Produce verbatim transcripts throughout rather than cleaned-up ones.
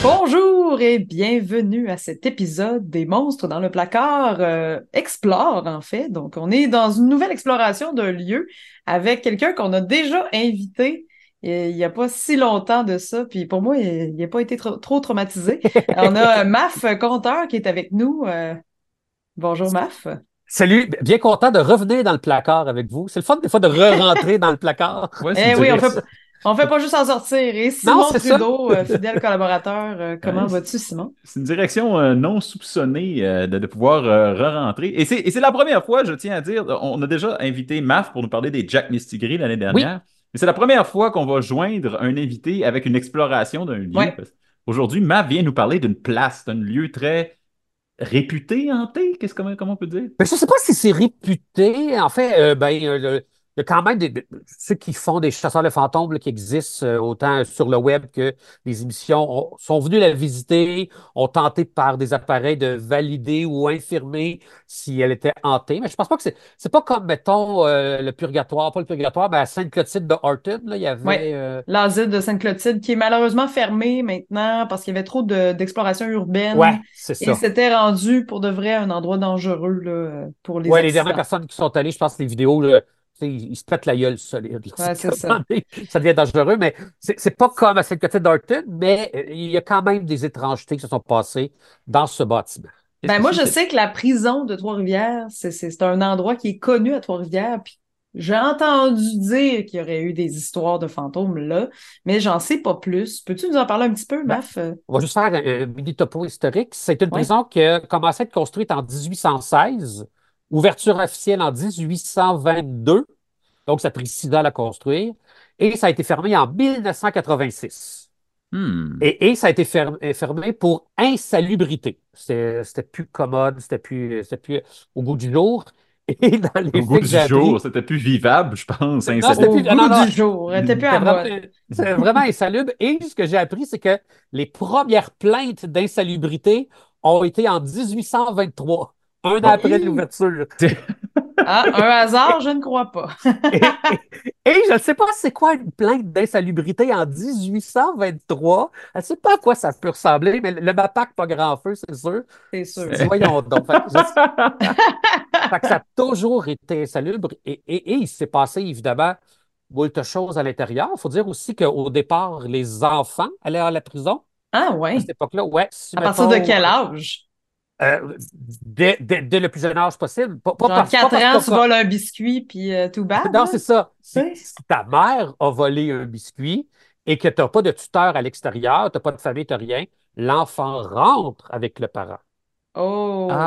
Bonjour et bienvenue à cet épisode des Monstres dans le placard euh, Explore, en fait. Donc, on est dans une nouvelle exploration d'un lieu avec quelqu'un qu'on a déjà invité euh, il n'y a pas si longtemps de ça. Puis pour moi, il n'a pas été trop, trop traumatisé. On a euh, Maf Conteur qui est avec nous. Euh, bonjour Maf. Salut, bien content de revenir dans le placard avec vous. C'est le fun des fois de re-rentrer dans le placard. Ouais, c'est une Eh oui, on fait, direction. on fait pas juste en sortir. Et Non, Simon c'est ça. Trudeau, euh, fidèle collaborateur, euh, comment Ouais, vas-tu, Simon? c'est une direction euh, non soupçonnée euh, de, de pouvoir euh, re-rentrer. Et c'est et c'est la première fois, je tiens à dire, on a déjà invité Maf pour nous parler des Jack Mistigris l'année Oui, dernière, mais c'est la première fois qu'on va joindre un invité avec une exploration d'un lieu. Ouais. Parce qu'aujourd'hui, Maf vient nous parler d'une place, d'un lieu très réputé, hanté, qu'est-ce comment, comment on peut dire? mais je ne sais pas si c'est réputé. En fait, euh, ben, euh, le- il y a quand même des, des- ceux qui font des chasseurs de fantômes là, qui existent euh, autant sur le web que les émissions ont- sont venus la visiter, ont tenté par des appareils de valider ou infirmer si elle était hantée. Mais je pense pas que c'est c'est pas comme, mettons, euh, le Purgatoire, pas le Purgatoire, mais à Sainte-Clotilde de Horton, là, il y Ouais, avait. euh, l'asile de Sainte-Clotilde qui est malheureusement fermé maintenant parce qu'il y avait trop de- d'exploration urbaine Ouais, c'est et ça. c'était rendu pour de vrai un endroit dangereux là, pour les Ouais, les dernières accidents. personnes qui sont allées, je pense, les vidéos, là, tu sais, ils, ils se pètent la gueule solide. Là. Ouais, C'est c'est comme, ça. ça devient dangereux, mais c'est c'est pas comme à Sainte-Clotilde d'Orton, mais euh, il y a quand même des étrangetés qui se sont passées dans ce bâtiment. Qu'est-ce Ben que moi, c'est? je c'est- sais que la prison de Trois-Rivières, c'est c'est- c'est un endroit qui est connu à Trois-Rivières. Puis j'ai entendu dire qu'il y aurait eu des histoires de fantômes là, mais j'en sais pas plus. Peux-tu nous en parler un petit peu, Ben, Maf? Euh, on va juste faire un, un mini topo historique. C'est une Ouais. prison qui a commencé à être construite en dix-huit cent seize, ouverture officielle en dix-huit cent vingt-deux, donc ça a pris six ans à la construire, et ça a été fermé en mille neuf cent quatre-vingt-six. Hmm. Et, et ça a été fer- fermé pour insalubrité. C'était c'était plus commode, c'était plus, c'était plus au goût du jour. Et dans les Au goût faits que du j'ai jour, appris, c'était plus vivable, je pense, non, c'était Au plus, insalubre. non, goût non, du jour. T'es plus à c'était vraiment, mode. c'était vraiment insalubre. Et ce que j'ai appris, c'est que les premières plaintes d'insalubrité ont été en dix-huit cent vingt-trois, un an Bon. après Hi! l'ouverture. Ah, un hasard, je ne crois pas. Et, et- et je ne sais pas c'est quoi une plainte d'insalubrité en dix-huit cent vingt-trois. Je ne sais pas à quoi ça peut ressembler, mais le MAPAC, pas grand feu, c'est sûr. C'est Tu sûr. dis, voyons donc. Fait que, je- fait que ça a toujours été insalubre. Et, et- et il s'est passé, évidemment, moult choses à l'intérieur. Il faut dire aussi qu'au départ, les enfants allaient à la prison Ah à cette ouais. époque-là. Ouais, si, À partir de mettons, quel âge? euh, dès, dès- dès le plus jeune âge possible. Pas, pas Genre parce, pas quatre parce ans, qu'on tu voles un biscuit puis euh, tout bad, non, là? c'est ça. Tu Si, sais? si ta mère a volé un biscuit et que tu n'as pas de tuteur à l'extérieur, tu n'as pas de famille, tu n'as rien, l'enfant rentre avec le parent. Oh,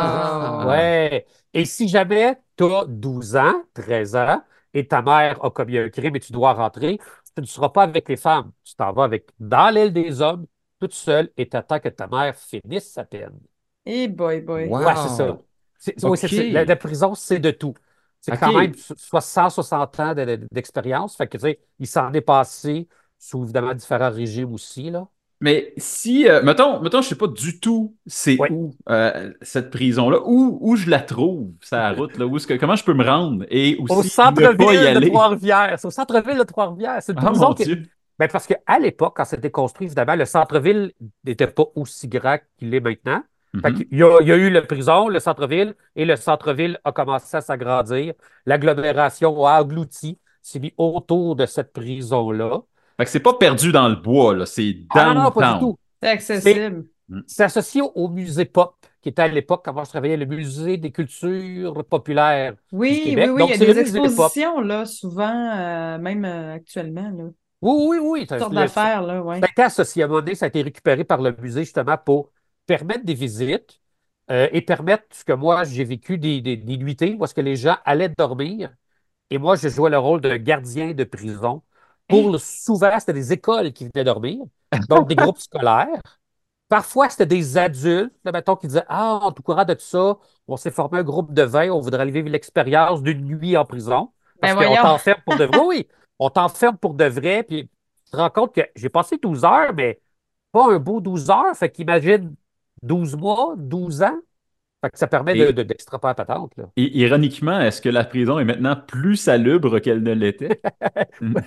wow. Ah! Ouais. Et si jamais tu as douze ans, treize ans, et ta mère a commis un crime et tu dois rentrer, tu ne seras pas avec les femmes. Tu t'en vas avec dans l'aile des hommes, toute seule, et tu attends que ta mère finisse sa peine. Eh boy, boy. Ouais, c'est ça. Wow! C'est- oui, c'est, c'est- la, la OK. prison, c'est de tout. C'est quand même OK. so- soit cent soixante ans de- de- d'expérience. Fait que, tu sais, il s'en est passé sous évidemment différents régimes aussi, là. Mais si, euh, mettons, mettons, je sais pas du tout c'est Oui. où euh, cette prison-là, où, où je la trouve, sa route, là, où est-ce que, comment je peux me rendre et Au aussi ne pas y centre-ville de aller. Trois-Rivières. C'est au centre-ville de Trois-Rivières. C'est une Ah prison mon qui. Dieu. Ben, parce qu'à l'époque, quand c'était construit, évidemment, le centre-ville n'était pas aussi grand qu'il est maintenant. Fait qu'il Mhm. y a, il y a eu la prison, le centre-ville, et le centre-ville a commencé à s'agrandir. L'agglomération a englouti, s'est mis autour de cette prison-là. Fait que c'est pas perdu dans le bois, là, c'est Ah non, non, pas du downtown. tout. C'est C'est accessible. Mm. c'est associé au musée Pop, qui était à l'époque, quand moi je travaillais, le musée des cultures populaires du Oui, oui, Québec. oui, il y Donc, a c'est le des musée Pop. expositions, là, souvent, euh, même euh, actuellement, là. Oui, oui, oui. Toutes Ça, sortes le- ça d'affaires, là, ouais. a été associé à un moment donné, ça a été récupéré par le musée justement pour permettre des visites euh, et permettre ce que moi j'ai vécu des, des, des nuitées où est-ce que les gens allaient dormir et moi je jouais le rôle de gardien de prison. Pour Hein? le, souvent, c'était des écoles qui venaient dormir, donc des groupes scolaires. Parfois, c'était des adultes, là, mettons, qui disaient: Ah, en tout courant de tout ça, on s'est formé un groupe de vingt, on voudrait aller vivre l'expérience d'une nuit en prison. Ben Parce qu'on voyons. t'enferme pour de vrai. Oui, oui, on t'enferme pour de vrai. Puis tu te rends compte que j'ai passé douze heures, mais pas un beau douze heures. Fait qu'imagine douze mois, douze ans. Fait que ça permet de, Et, de- d'extrapoler la patente, là. et ironiquement, est-ce que la prison est maintenant plus salubre qu'elle ne l'était? Hmm.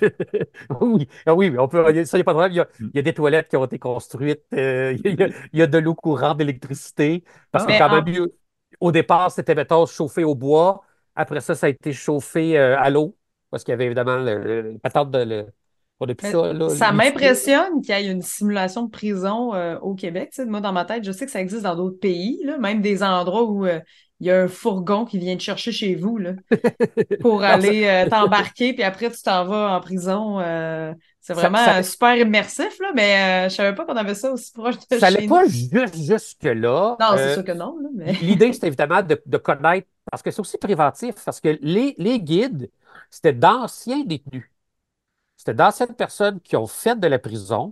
Oui, ah oui, mais on peut, ça, il n'y a pas de problème. Il y a, il y a des toilettes qui ont été construites, euh, il y a, il y a de l'eau courante, d'électricité, parce que Ah, Mais quand même, en, eu- au départ, c'était, mettons, chauffé au bois. Après ça, ça a été chauffé euh, à l'eau, parce qu'il y avait évidemment le, le- le patente de... Le, on n'a plus mais ça, là, ça l'humidité. m'impressionne qu'il y ait une simulation de prison euh, au Québec. Tu sais, moi, dans ma tête, je sais que ça existe dans d'autres pays, là, même des endroits où euh, il y a un fourgon qui vient te chercher chez vous, là, pour Non, ça, aller euh, t'embarquer, puis après, tu t'en vas en prison. Euh, c'est ça, vraiment ça, euh, super immersif, là, mais euh, je savais pas qu'on avait ça aussi proche de ça allait chez nous. pas juste jusque-là. Non, c'est Euh, sûr que non, là, mais... L'idée, c'était évidemment de, de connaître, parce que c'est aussi préventif, parce que les, les guides, c'était d'anciens détenus. C'était d'anciennes personnes qui ont fait de la prison.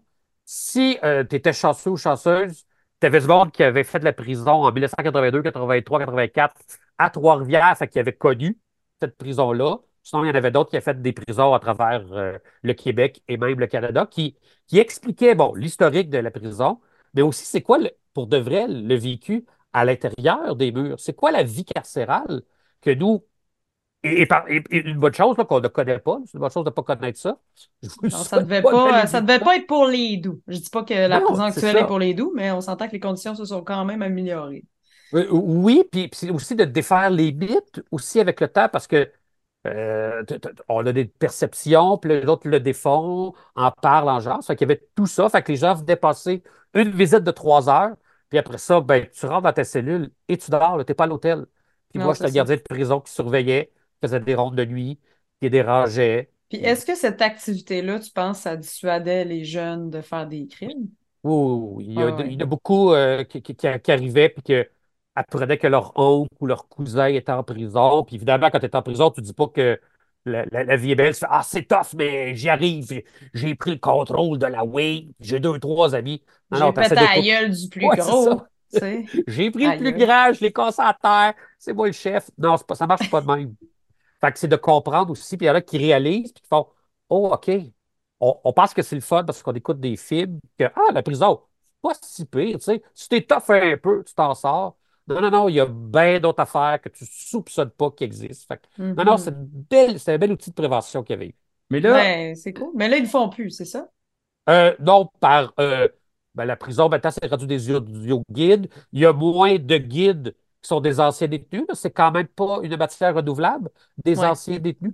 Si tu étais chanceux ou chanceuse, tu avais ce monde qui avait fait de la prison en mille neuf cent quatre-vingt-deux, quatre-vingt-trois, quatre-vingt-quatre à Trois-Rivières, fait qui avait connu cette prison-là. Sinon, il y en avait d'autres qui avaient fait des prisons à travers euh, le Québec et même le Canada, qui, qui expliquaient, bon, l'historique de la prison, mais aussi c'est quoi, le- pour de vrai, le vécu à l'intérieur des murs. C'est quoi la vie carcérale que nous, et, et par- et- et une bonne chose là, qu'on ne connaît pas, c'est une bonne chose de ne pas connaître ça. Je vous Non, ça souhaite devait pas pas, euh, d'aller ça vivre devait là. pas être pour les doux. Je dis pas que la Non, prison non, c'est actuelle est ça. pour les doux, mais on s'entend que les conditions se sont quand même améliorées. Euh, oui, puis, puis c'est aussi de défaire les mythes aussi avec le temps parce que euh, t- t- on a des perceptions, puis les autres le défont, en parlent, en genre. Ça fait qu'il y avait tout ça. Fait que les gens venaient passer une visite de trois heures, puis après ça, ben, tu rentres dans ta cellule et tu dors, tu n'es pas à l'hôtel. Puis Non, moi, c'est j'étais le ça. gardien de prison qui surveillait, qui faisait des rondes de nuit, qui dérangeait. Puis Puis est-ce que cette activité-là, tu penses, ça dissuadait les jeunes de faire des crimes? oui, oui, oui. Il y Ouais, a, il ouais. y en a beaucoup euh, qui, qui- qui- qui arrivaient puis qui apprenaient que leur oncle ou leur cousin était en prison. Puis évidemment, quand tu es en prison, tu dis pas que la, la- la vie est belle. Tu fais, ah, c'est tough, mais j'y arrive. J'ai j'ai pris le contrôle de la wing. J'ai deux, trois amis. Non, J'ai non, tu essaies pété de à la tout. gueule du plus Ouais, c'est ça. gros, tu sais. J'ai pris le Aïe, plus aïe. grand, je l'ai cassé à terre. C'est moi le chef. Non, c'est pas, ça marche pas de même. Fait que c'est de comprendre aussi, puis il y en a qui réalisent, puis qui font oh, OK. On, on pense que c'est le fun parce qu'on écoute des films, que ah, la prison, c'est pas si pire, tu sais. Si t'es tough un peu, tu t'en sors. Non, non, non, il y a bien d'autres affaires que tu soupçonnes pas qui existent. Fait que, non, non, c'est Mhm. une belle, c'est un bel outil de prévention qu'il y avait eu. mais là, Ben, c'est cool. Mais là, ils le font plus, c'est ça? Euh, non, par euh, ben, la prison, maintenant, c'est rendu des audio guides. Il y a moins de guides qui sont des anciens détenus, mais c'est quand même pas une matière renouvelable, des Ouais. anciens détenus.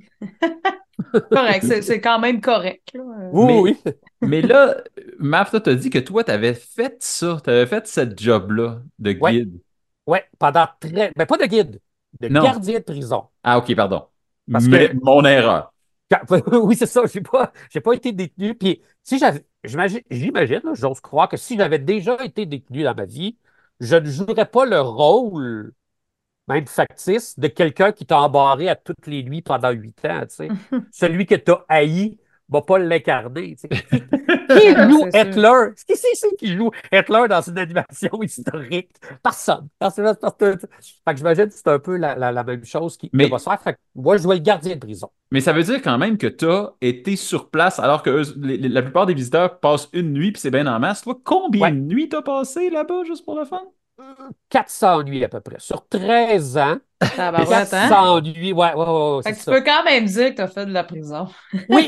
Correct, c'est c'est quand même correct, là. Euh, mais, Oui, oui. mais là, Maf, toi, t'as dit que toi, t'avais fait ça, t'avais fait cette job-là de Ouais, guide. ouais, pendant très. Ben, pas de guide, de Non. gardien de prison. Ah, ok, pardon. Parce Mais que, mon erreur. quand- oui, c'est ça, j'ai pas, j'ai pas été détenu. Puis, si j'avais, j'imagine, j'imagine, là, j'ose croire que si j'avais déjà été détenu dans ma vie, je ne jouerais pas le rôle, même factice, de quelqu'un qui t'a embarré à toutes les nuits pendant huit ans, tu sais. Celui que t'as haï va pas l'incarner, tu sais. Qui, Mais qui non, joue c'est sûr. Hitler? Qui c'est c'est qui joue Hitler dans une animation historique? Personne. Personne. Personne. Fait que j'imagine que c'est un peu la, la- la même chose qui, qui va Mais se faire. Fait que moi, je jouais le gardien de prison. Mais ça veut dire quand même que tu as été sur place alors que eux- les- les- la plupart des visiteurs passent une nuit puis c'est bien en masse. Toi, combien Ouais. de nuits t'as passé là-bas juste pour le fun? quatre cents nuits à peu près. Sur treize ans, Mais Tabarouette, hein? quatre cents nuits. Ouais, ouais, ouais, ouais, Fait c'est que tu ça. peux quand même dire que t'as fait de la prison. Oui!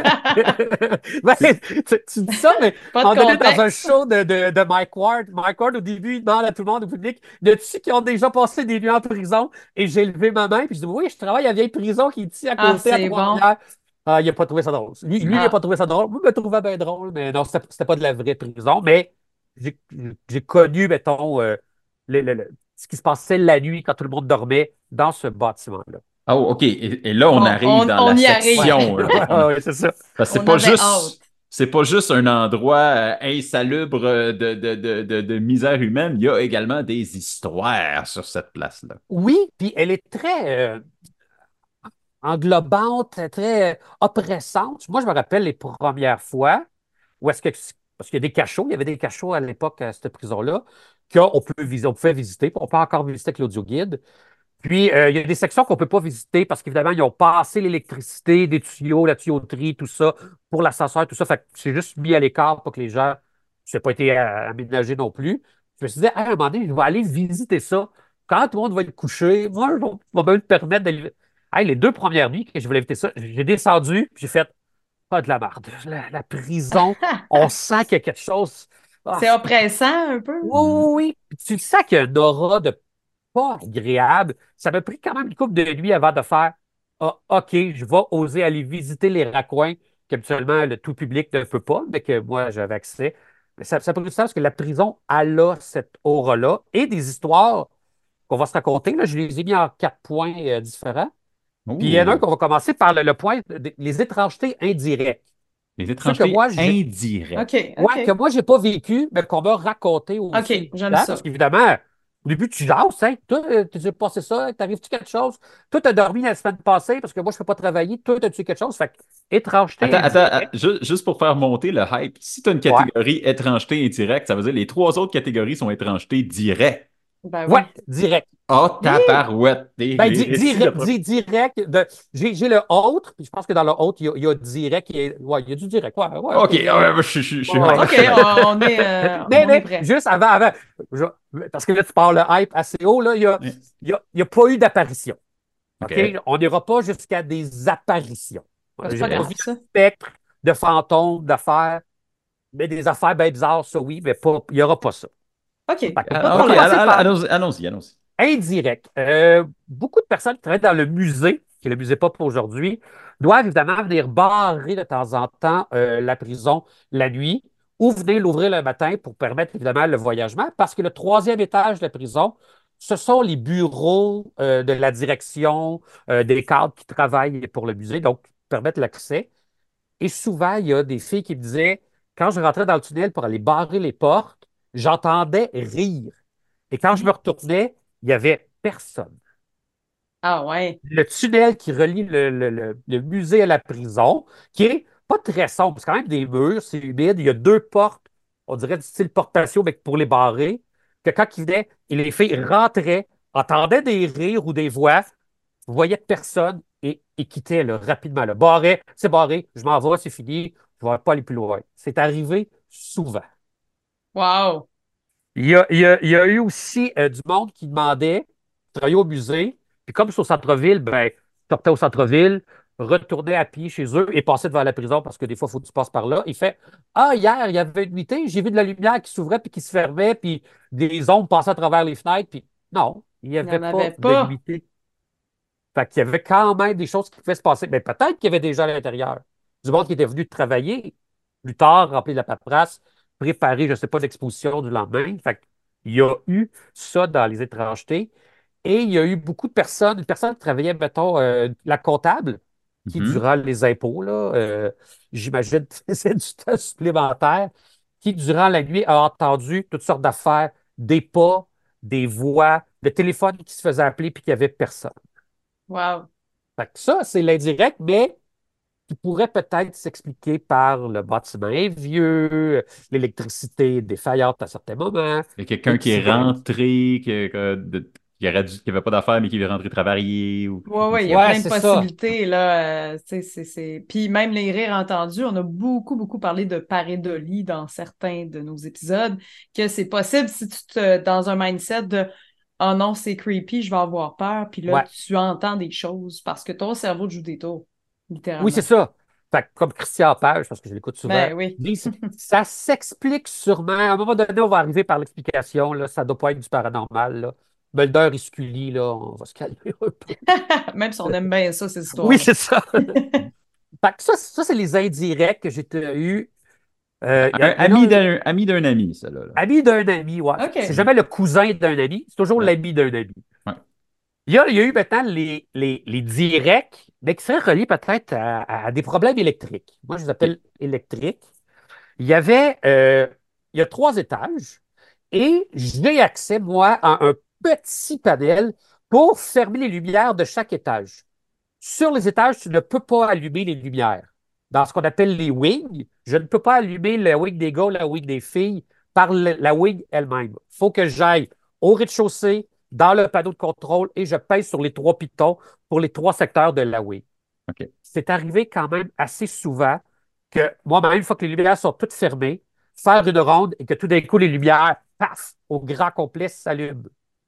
Ben, tu, tu dis ça, mais Pas à de un moment donné, dans un contexte. show de, de, de Mike Ward, Mike Ward, au début, il demande à tout le monde, au public, y a-tu qui ont déjà passé des nuits en prison? Et j'ai levé ma main, puis je dis, oui, je travaille à la vieille prison qui est ici à Ah, côté, à c'est bon. Trois-Rivières. Ah, il n'a pas trouvé ça drôle. Lui, lui, il n'a Ah, pas trouvé ça drôle. Moi, je me trouvais bien drôle, mais non, c'était c'était pas de la vraie prison. Mais j'ai j'ai connu, mettons, euh, le- le- le- ce qui se passait la nuit quand tout le monde dormait dans ce bâtiment-là. Oh, OK. Et, et là, on on, arrive on, dans on la y arrive. Ouais, section, là. ouais, On- ouais, c'est ça. Parce que c'est On pas avait hâte. juste, c'est pas juste un endroit euh, insalubre euh, de, de, de, de, de misère humaine. Il y a également des histoires sur cette place-là. Oui, puis elle est très euh, englobante, très euh, oppressante. Moi, je me rappelle les premières fois où est-ce que, parce qu'il y a des cachots, il y avait des cachots à l'époque à cette prison-là, qu'on peut visiter, on pouvait visiter, puis on peut encore visiter avec l'audioguide. Puis, euh, il y a des sections qu'on ne peut pas visiter parce qu'évidemment, ils ont passé l'électricité, des tuyaux, la tuyauterie, tout ça, pour l'ascenseur, tout ça. Fait que c'est juste mis à l'écart pour que les gens, ça n'a pas été euh, aménagé non plus. Je me suis dit, ah, à un moment donné, je vais aller visiter ça. quand tout le monde va être couché, moi, je vais me permettre d'aller. Hey, les deux premières nuits que je voulais éviter ça, j'ai descendu, puis j'ai fait pas de la marde. La, la prison, on sent qu'il y a quelque chose. Ah, C'est oppressant un peu. oui, Hmm. oui, oui. Puis tu sens qu'il y a un aura de pas agréable. Ça m'a pris quand même une couple de nuits avant de faire ah, OK, je vais oser aller visiter les raccoins qu'habituellement le tout public ne peut pas, mais que moi j'avais accès. Mais ça, ça a pris du temps parce que la prison, elle a cette aura-là et des histoires qu'on va se raconter. Là, je les ai mis en quatre points euh, différents. Puis il y en a un Ouh. qu'on va commencer par le, le point des les étrangetés indirectes. Les Ce que étrangetés moi, j'ai, indirectes. OK, ouais, que OK. moi, j'ai pas vécu, mais qu'on m'a raconté OK, aussi. j'aime Hein, parce ça. qu'évidemment, au début, tu jases, hein. Toi, euh, tu as passé ça, t'arrives-tu quelque chose? Toi, t'as dormi la semaine passée parce que moi, je peux pas travailler. Toi, t'as-tu quelque chose? Fait que, étrangeté Attends, attends, indirecte. att- ju- juste pour faire monter le hype, si tu as une Ouais. catégorie étrangeté indirecte, ça veut dire les trois autres catégories sont étrangeté direct. Ben Ouais, oui. direct. Oh, Hi! tabarouette! Les, Ben, les di- récits de... direct, pro- di- direct. De, j'ai, j'ai le autre, puis je pense que dans le autre, il y a, il y a direct. Il y a, ouais, il y a du direct. Ouais, ouais, OK. OK, euh, ah ouais, je, je- je- je suis ouais, hype, je OK, suis hype. on, on est, euh, Mais, on est mais, prêt. juste avant, avant, je- parce que là, tu parles le hype assez haut, là, il n'y a, Ouais. il y a, il y a pas eu d'apparition. OK? OK. On n'ira pas jusqu'à des apparitions. Ben, c'est J'ai pas pas grave, vu de ça. spectre, de fantômes, d'affaires, mais des affaires bien bizarres, ça oui, mais pas, il n'y aura pas ça. OK. Fait qu'on peut Ah, OK, commencer all- all- par allons-y, allons-y, allons-y. indirect. Euh, beaucoup de personnes qui travaillent dans le musée, qui est le musée Pop aujourd'hui, doivent évidemment venir barrer de temps en temps euh, la prison la nuit ou venir l'ouvrir le matin pour permettre évidemment le voyagement, parce que le troisième étage de la prison, ce sont les bureaux euh, de la direction, euh, des cadres qui travaillent pour le musée, donc qui permettent l'accès. Et souvent, il y a des filles qui me disaient, quand je rentrais dans le tunnel pour aller barrer les portes, j'entendais rire. Et quand je me Hi! retournais, il n'y avait personne. Ah ouais. Le tunnel qui relie le, le- le- le musée à la prison, qui est pas très sombre, c'est quand même des murs, c'est humide, il y a deux portes, on dirait du style porte patio, mais pour les barrer, que quand ils venaient, et les filles rentraient, entendaient des rires ou des voix, voyaient personne et, et quittaient là, rapidement. Là. Barré, c'est barré, je m'en vais, c'est fini, je ne vais pas aller plus loin. C'est arrivé souvent. Wow. Il y a, il y a- il y a eu aussi euh, du monde qui demandait de travailler au musée. Puis comme c'est au centre-ville, ben, sortait au centre-ville, retournait à pied chez eux et passait devant la prison parce que des fois, il faut que tu passes par là. Il fait ah, hier, il y avait une nuitée, j'ai vu de la lumière qui s'ouvrait puis qui se fermait, puis des ombres passaient à travers les fenêtres. Puis non, il n'y Il n'y avait en pas avait de pas. nuitée. Fait qu'il y avait quand même des choses qui pouvaient se passer. Mais peut-être qu'il y avait des gens à l'intérieur. Du monde qui était venu travailler plus tard, remplir la paperasse, préparer, je ne sais pas, l'exposition du lendemain. Fait qu'il y a eu ça dans les étrangetés. Et il y a eu beaucoup de personnes, une personne qui travaillait, mettons, euh, la comptable, qui, Mhm. durant les impôts, là, euh, j'imagine, faisait du temps supplémentaire, qui, durant la nuit, a entendu toutes sortes d'affaires, des pas, des voix, le téléphone qui se faisait appeler puis qu'il n'y avait personne. Wow. Fait que ça, c'est l'indirect, mais qui pourrait peut-être s'expliquer par le bâtiment est vieux, l'électricité défaillante à certains moments, Il y a quelqu'un et qui qui est serait. rentré, que, que- de- qui aurait dû- qui avait pas d'affaires, mais qui est rentré travailler ou quelque Ouais, chose comme ouais, il y ça. a Ouais, plein de c'est ça. possibilités, là. Euh, tu sais, c'est, c'est... Puis même les rires entendus, on a beaucoup, beaucoup parlé de pareidolie dans certains de nos épisodes, que c'est possible si tu te, dans un mindset de oh non, c'est creepy, je vais avoir peur, puis là, Ouais. tu entends des choses parce que ton cerveau te joue des tours, Oui, c'est littéralement. ça. Fait que comme Christian Page, parce que je l'écoute souvent, Ben oui. dit ça s'explique sûrement. À un moment donné, on va arriver par l'explication. Là, ça ne doit pas être du paranormal. Là. Mulder et Scully, là, on va se calmer un peu. Même si on aime bien ça, ces Oui, histoires-là. c'est ça. Fait que ça, ça c'est les indirects que j'ai eu. Euh, Il y, Un a- il y en ami a un d'un ami d'un ami, ça, là. là. ami d'un ami, ouais. C'est OK. jamais le cousin d'un ami, c'est toujours Ouais. l'ami d'un ami. Ouais. Il y a, il y a eu maintenant les, les, les directs, mais qui seraient reliés peut-être à, à des problèmes électriques. Moi, je les OK. appelle électriques. Il y avait, euh, il y a trois étages et j'ai accès, moi, à un petit panel pour fermer les lumières de chaque étage. Sur les étages, tu ne peux pas allumer les lumières. Dans ce qu'on appelle les wings, je ne peux pas allumer la wing des gars, la wing des filles par le- la wing elle-même. Il faut que j'aille au rez-de-chaussée, dans le panneau de contrôle et je pèse sur les trois pitons pour les trois secteurs de la wing. OK. C'est arrivé quand même assez souvent que moi-même, une fois que les lumières sont toutes fermées, faire une ronde et que tout d'un coup, les lumières, paf, au grand complet s'allument.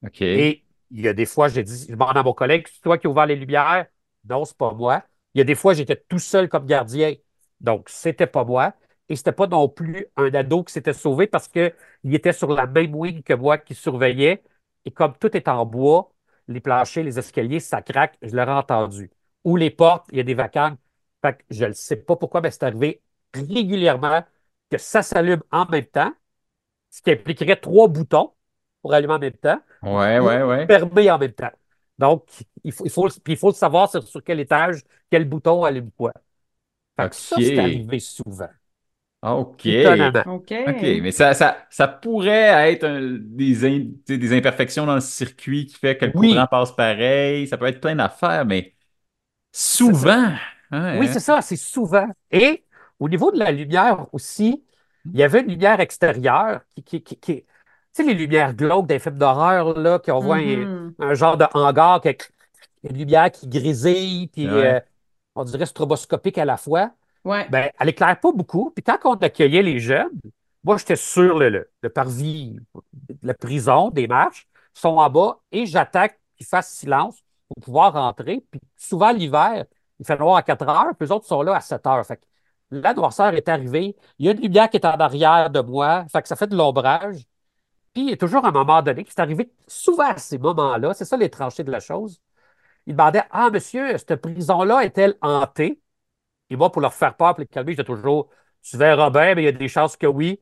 OK. Et il y a des fois, j'ai dit, je demande à mon collègue, c'est toi qui as ouvert les lumières? Non, c'est pas moi. Il y a des fois, j'étais tout seul comme gardien. Donc, c'était pas moi. Et c'était pas non plus un ado qui s'était sauvé parce qu'il était sur la même wing que moi qui surveillait. Et comme tout est en bois, les planchers, les escaliers, ça craque, je l'aurais entendu. Ou les portes, il y a des vacances. Fait que je ne sais pas pourquoi, mais c'est arrivé régulièrement que ça s'allume en même temps, ce qui impliquerait trois boutons pour allumer en même temps Ouais, ou ouais, ouais. fermer en même temps. Donc, il faut, il faut, puis il faut le savoir sur, sur quel étage, quel bouton allume quoi. Fait que ça, c'est OK. arrivé souvent, OK. étonnamment. OK. OK. Mais ça, ça, ça pourrait être un- des, in- tu sais, des imperfections dans le circuit qui fait que le courant Oui, passe pareil. Ça peut être plein d'affaires, mais c'est ça. souvent. Oui, Ouais, c'est ça, c'est souvent. Et au niveau de la lumière aussi, il y avait une lumière extérieure qui, qui, qui, qui- tu sais, les lumières glauques des films d'horreur, là, qui envoient un, Mhm. un genre de hangar avec une lumière qui grésille, ouais. puis euh, Ouais. on dirait stroboscopique à la fois. Ouais. Ben, elle éclaire pas beaucoup. Puis quand on accueillait les jeunes, moi, j'étais sur le, le, le parvis de la prison, des marches, ils sont en bas, et j'attaque qu'ils fassent silence pour pouvoir rentrer. Puis souvent, l'hiver, il fait noir à quatre heures, puis eux autres sont là à sept heures. Fait que la noirceur est arrivée. Il y a une lumière qui est en arrière de moi, fait que ça fait de l'ombrage. Puis il y a toujours un moment donné qui est arrivé souvent à ces moments-là, c'est ça les tranchées de la chose. Il demandait: Ah, monsieur, cette prison-là est-elle hantée? Et moi, pour leur faire peur, pour les calmer, j'ai toujours: Tu verras bien, mais il y a des chances que oui.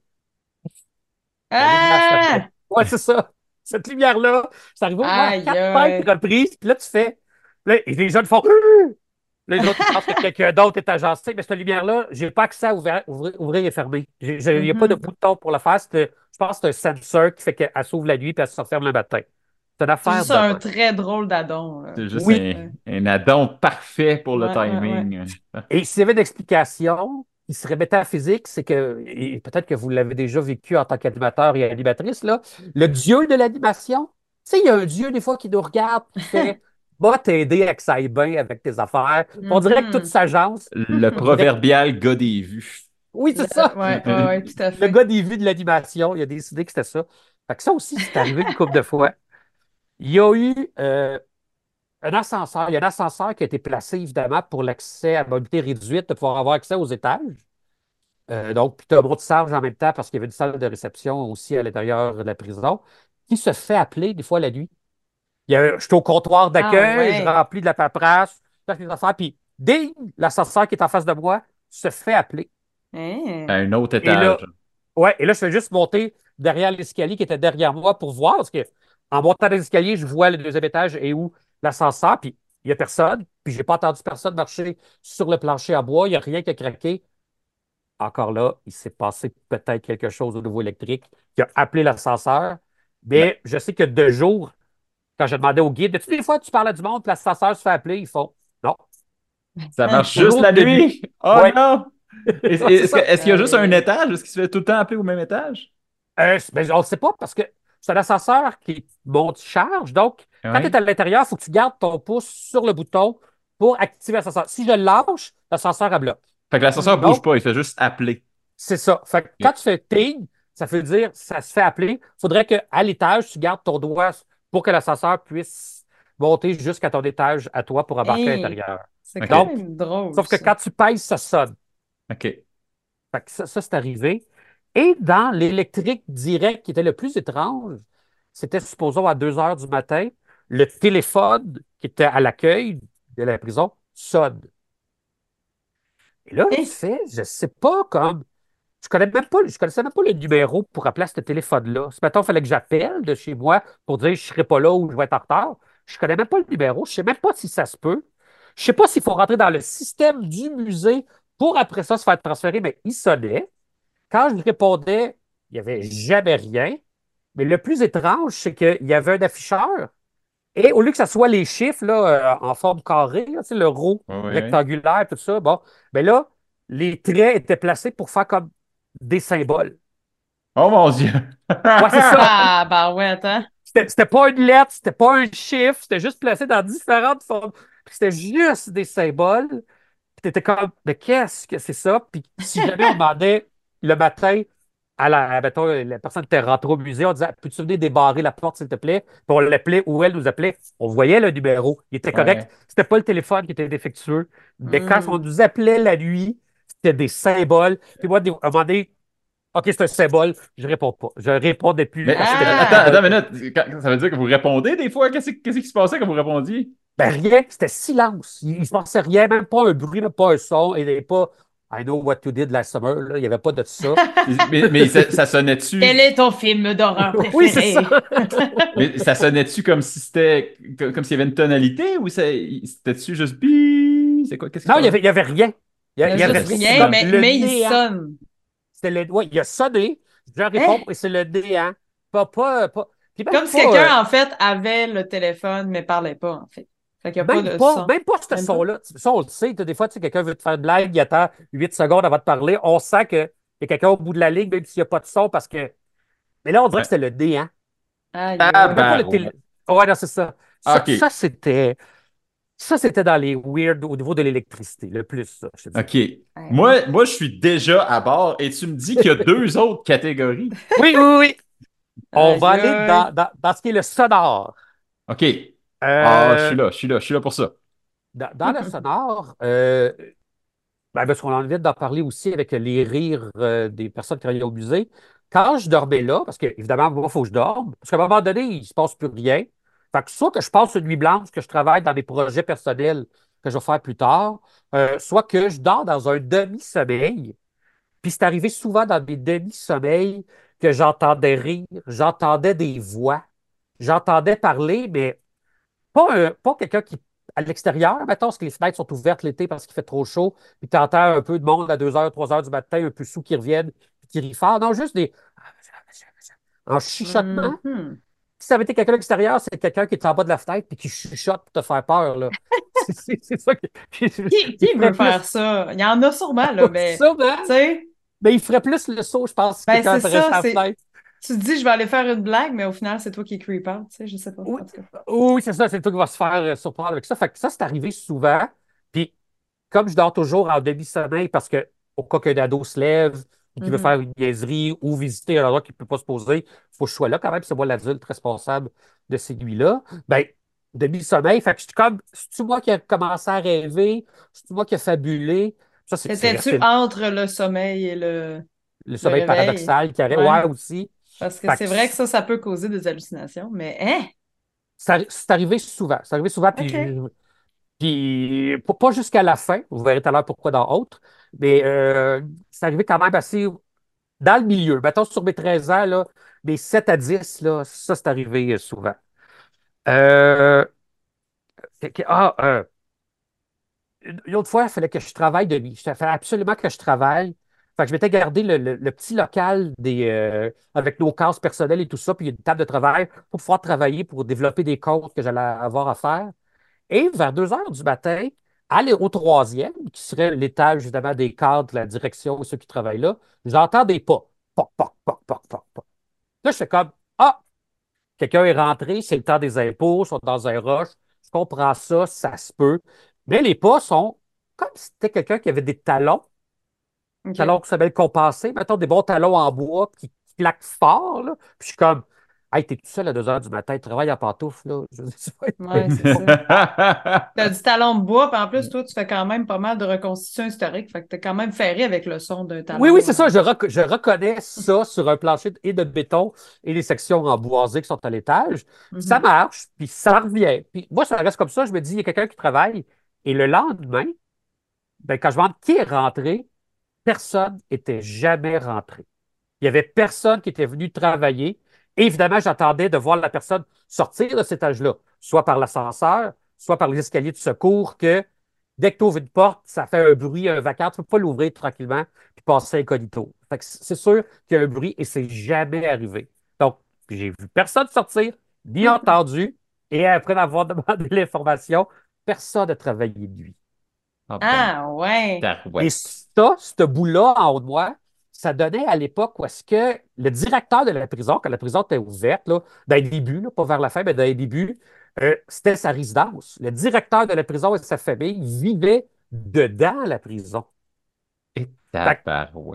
La lumière s'allume. Ah! Ouais, c'est ça. Cette lumière-là, c'est arrivé au moins à Aïe, quatre, cinq aïe. reprises. Puis là, tu fais. Là, et les jeunes font. Là, les autres, ils pensent que quelqu'un d'autre est agencé. Mais cette lumière-là, je n'ai pas accès à ouvrir, ouvrir, ouvrir et fermer. J'ai- j'ai- Il n'y a pas de Mhm. bouton pour le faire. C'est- Je pense que c'est un sensor qui fait qu'elle s'ouvre la nuit et elle se referme le matin. C'est une C'est affaire juste de un même. très drôle d'adon, là. C'est juste Oui. un, Ouais, un addon parfait pour le ouais, ouais. Ouais. timing. Et s'il y avait une explication qui serait métaphysique, c'est que, et peut-être que vous l'avez déjà vécu en tant qu'animateur et animatrice, là, le dieu de l'animation, tu sais, il y a un dieu des fois qui nous regarde, qui fait: Va t'aider à que ça aille bien avec tes affaires. On dirait que toute Mhm. s'agence, Le on dirait, proverbial gars des vues. oui, c'est Le- ça. Ouais, ouais, ouais, tout à Le fait. gars des vues de l'animation, il a décidé que c'était ça. Fait que ça aussi, c'est arrivé une couple de fois. Il y a eu euh, un ascenseur. Il y a un ascenseur qui a été placé, évidemment, pour l'accès à mobilité réduite, de pouvoir avoir accès aux étages. Euh, donc, puis tu as un monte-charge en même temps parce qu'il y avait une salle de réception aussi à l'intérieur de la prison qui se fait appeler des fois la nuit. Il y a, je suis au comptoir Ah d'accueil, je ouais. remplis de la paperasse, je fais les affaires, puis ding, l'ascenseur qui est en face de moi se fait appeler. À Hein? un autre Et étage. là, ouais, et là, je fais juste monter derrière l'escalier qui était derrière moi pour voir, parce que en montant dans l'escalier, je vois le deuxième étage et où l'ascenseur, puis il n'y a personne, puis j'ai pas entendu personne marcher sur le plancher à bois, il n'y a rien qui a craqué. Encore là, il s'est passé peut-être quelque chose au niveau électrique qui a appelé l'ascenseur. Ben, Mais je sais que de jour, quand je demandais au guide, toutes les fois que tu parles à du monde, puis l'ascenseur se fait appeler, ils font non. ça marche juste Toujours la de nuit. nuit. Oh Ouais, non! Est- c'est Est-ce que- ça. est-ce qu'il y a juste Aïe, un aïe. étage? Est-ce qu'il se fait tout le temps appeler au même étage? Euh, mais on ne sait pas parce que c'est un ascenseur qui monte-charge. Donc, quand tu es Oui. à l'intérieur, il faut que tu gardes ton pouce sur le bouton pour activer l'ascenseur. Si je le lâche, l'ascenseur a bloqué. Fait que l'ascenseur bouge Donc, pas, il fait juste appeler. c'est ça. Fait que quand Ok. tu fais ting, ça veut dire ça se fait appeler. Il faudrait qu'à l'étage, tu gardes ton doigt pour que l'ascenseur puisse monter jusqu'à ton étage à toi pour embarquer à Hein? l'intérieur. C'est quand Donc, même drôle, sauf que ça. quand tu pèses, ça sonne. OK. Fait que ça, ça, c'est arrivé. Et dans l'électrique direct qui était le plus étrange, c'était supposons à deux heures du matin, le téléphone qui était à l'accueil de la prison sonne. Et là, tu Hein? fais, je sais pas, comme je connais même pas, je connaissais même pas le numéro pour appeler à ce téléphone-là. Si maintenant il fallait que j'appelle de chez moi pour dire je serai pas là ou je vais être en retard, je connais même pas le numéro, je sais même pas si ça se peut. Je sais pas s'il faut rentrer dans le système du musée pour après ça se faire transférer, mais il sonnait. Quand je répondais, il n'y avait jamais rien. Mais le plus étrange, c'est qu'il y avait un afficheur. Et au lieu que ce soit les chiffres là, euh, en forme carrée, là, tu sais, le rond Oui, oui, oui. rectangulaire, tout ça, bon, ben là, les traits étaient placés pour faire comme des symboles. Oh mon Dieu! Ouais, c'est ça. Ah, bah ouais, attends. C'était c'était pas une lettre, c'était pas un chiffre, c'était juste placé dans différentes formes. Puis c'était juste des symboles. Puis t'étais comme, mais qu'est-ce que c'est ça? Puis si jamais on demandait le matin à la, à, mettons, la personne était rentrée au musée, on disait, peux-tu venir débarrer la porte, s'il te plaît? Puis on l'appelait ou elle nous appelait. On voyait le numéro. Il était correct. Ouais. C'était pas le téléphone qui était défectueux. Mais quand on Hmm. nous appelait la nuit, c'était des symboles. Puis moi, des- à un moment donné, OK, c'est un symbole, je réponds pas. Je répondais plus Mais parce que c'était le attends, Ah! attends symbole. une minute. Quand- ça veut dire que vous répondez des fois? Qu'est-ce qu'est-ce qui se passait quand vous répondiez? Ben rien, c'était silence. Il ne se passait rien, même pas un bruit, même pas un son. Il n'y avait pas I know what you did last summer. Là. Il n'y avait pas de ça. Mais, mais ça, ça sonnait-tu? Quel est ton film d'horreur Oui, c'est ça. préféré? Mais ça sonnait-tu comme si c'était comme, comme s'il y avait une tonalité ou ça- c'était-tu juste bi? C'est quoi? Qu'est-ce qui se Non, il n'y passe? avait, il y avait rien. Il Il n'y n'y a avait juste rien. C'est rien, comme mais, le mais il néant. sonne. C'était le, ouais, il a sonné. Je réponds Hein? et c'est le néant. Pas, pas, pas. Puis même Comme si pas, euh, quelqu'un, en fait, avait le téléphone, mais parlait pas, en fait. Fait qu'il n'y a pas même de pas, son. même pas ce Même pas? son-là. Ça, on le sait. Des fois, tu sais, quelqu'un veut te faire une blague, il attend huit secondes avant de parler. On sent qu'il y a quelqu'un au bout de la ligne, même s'il n'y a pas de son, parce que. Mais là, on dirait que Ouais. c'était le néant. Aïe, C'est même pas le aïe. Tabarouette. télé. Ouais, non, c'est ça. Ça, OK. ça c'était. Ça, c'était dans les weird au niveau de l'électricité, le plus, ça, je te dirais. OK. Hein? Moi, moi, je suis déjà à bord et tu me dis qu'il y a deux autres catégories. Oui, oui, oui. On va Aïe, aller dans, aïe. dans, dans ce qui est le sonore. OK. Ah, je Euh, suis là, je suis là, je suis là pour ça. dans, dans le sonore, euh, ben, parce qu'on a envie d'en parler aussi avec les rires euh, des personnes qui travaillaient au musée. Quand je dormais là, parce que évidemment, moi, il faut que je dorme, parce qu'à un moment donné, il ne se passe plus rien. Fait que soit que je passe une nuit blanche, que je travaille dans mes projets personnels que je vais faire plus tard, euh, soit que je dors dans un demi-sommeil. Puis c'est arrivé souvent dans mes demi-sommeils que j'entendais rire, j'entendais des voix, j'entendais parler, mais pas, un- pas quelqu'un qui, à l'extérieur, mettons, parce que les fenêtres sont ouvertes l'été parce qu'il fait trop chaud, puis tu entends un peu de monde à deux heures, trois heures du matin, un peu sous qui reviennent, puis qui rient fort. Non, juste des. En chuchotement. Mhm. Si ça avait été quelqu'un à l'extérieur, c'est quelqu'un qui est en bas de la fenêtre puis qui chuchote pour te faire peur, là. C'est c'est- c'est ça. qui- Qui, Il qui ferait veut faire plus. ça? Il y en a sûrement, là, mais, Ça, man. tu sais, Mais il ferait plus le saut, je pense, si ben, quelqu'un c'est atterrissait ça, à la c'est. fenêtre. Tu te dis, je vais aller faire une blague, mais au final, c'est toi qui es creep out, tu sais, je sais pas, Oui, en tout cas. oui, c'est ça, c'est toi qui va se faire euh, surprendre avec ça. Fait que ça, c'est arrivé souvent. Puis, comme je dors toujours en demi-sommeil parce que, au cas qu'un ado se lève ou qu'il veut Mhm. faire une niaiserie ou visiter un endroit qu'il ne peut pas se poser, il faut que je sois là quand même. C'est moi l'adulte responsable de ces nuits-là. Ben, demi-sommeil, fait que je suis comme, c'est-tu moi qui a commencé à rêver? C'est-tu moi qui a fabulé? Ça, c'est c'est T'étais-tu resté entre le sommeil et le, le le sommeil réveil? paradoxal qui arrive. Ouais, Ouais. aussi. Parce que Fait que c'est vrai que ça, ça peut causer des hallucinations, mais, hein? ça- c'est arrivé souvent. C'est arrivé souvent, puis OK. je- Puis, pas pas jusqu'à la fin, vous verrez tout à l'heure pourquoi dans Autre, mais euh, c'est arrivé quand même assez dans le milieu. Mettons sur mes treize ans, là, mes sept à dix, là, ça, c'est arrivé euh, souvent. Euh, que- que- ah, euh, une une autre fois, il fallait que je travaille de nuit. Il fallait absolument que je travaille. Fait que je m'étais gardé le, le- le petit local des, euh, avec nos cases personnelles et tout ça, puis une table de travail pour pouvoir travailler, pour développer des codes que j'allais avoir à faire. Et vers deux heures du matin, aller au troisième, qui serait l'étage évidemment des cadres, de la direction et ceux qui travaillent là, j'entends des pas. Poc, poc, poc, poc, poc, poc. Là, je fais comme Ah, quelqu'un est rentré, c'est le temps des impôts, ils sont dans un rush. Je comprends ça, ça se peut. Mais les pas sont comme si c'était quelqu'un qui avait des talons, OK. talons qui s'appellent compensés, mettons des bons talons en bois qui claquent fort. Là. Puis je suis comme Hey, t'es tout seul à deux heures du matin, travaille en pantoufles, là. Je dis, ça va Ouais, être- c'est ça. T'as du talon de bois, puis en plus, toi, tu fais quand même pas mal de reconstitution historique, fait que t'es quand même ferré avec le son d'un Oui, oui, talon. c'est euh. ça. Je, rec- je reconnais ça sur un plancher et de béton et les sections en boisé qui sont à l'étage. Ça Mhm. marche, puis ça revient. Puis moi, ça reste comme ça. Je me dis, il y a quelqu'un qui travaille. Et le lendemain, ben, quand je me demande qui est rentré, personne n'était jamais rentré. Il n'y avait personne qui était venu travailler. Et évidemment, j'attendais de voir la personne sortir de cet étage-là, soit par l'ascenseur, soit par les escaliers de secours, que dès que tu ouvres une porte, ça fait un bruit, un vacarme. Tu ne peux pas l'ouvrir tranquillement puis passer incognito. Fait que c'est sûr qu'il y a un bruit et c'est jamais arrivé. Donc, j'ai vu personne sortir, ni entendu, et après avoir demandé l'information, personne n'a travaillé de nuit. Ah ben, Ah, ouais. tarouette. Et ça, ce bout-là en haut de moi, ça donnait à l'époque où est-ce que le directeur de la prison, quand la prison était ouverte, là, dans les débuts, là, pas vers la fin, mais dans les débuts, euh, c'était sa résidence. Le directeur de la prison et sa famille vivaient dedans la prison. Et Fait que tabarouette.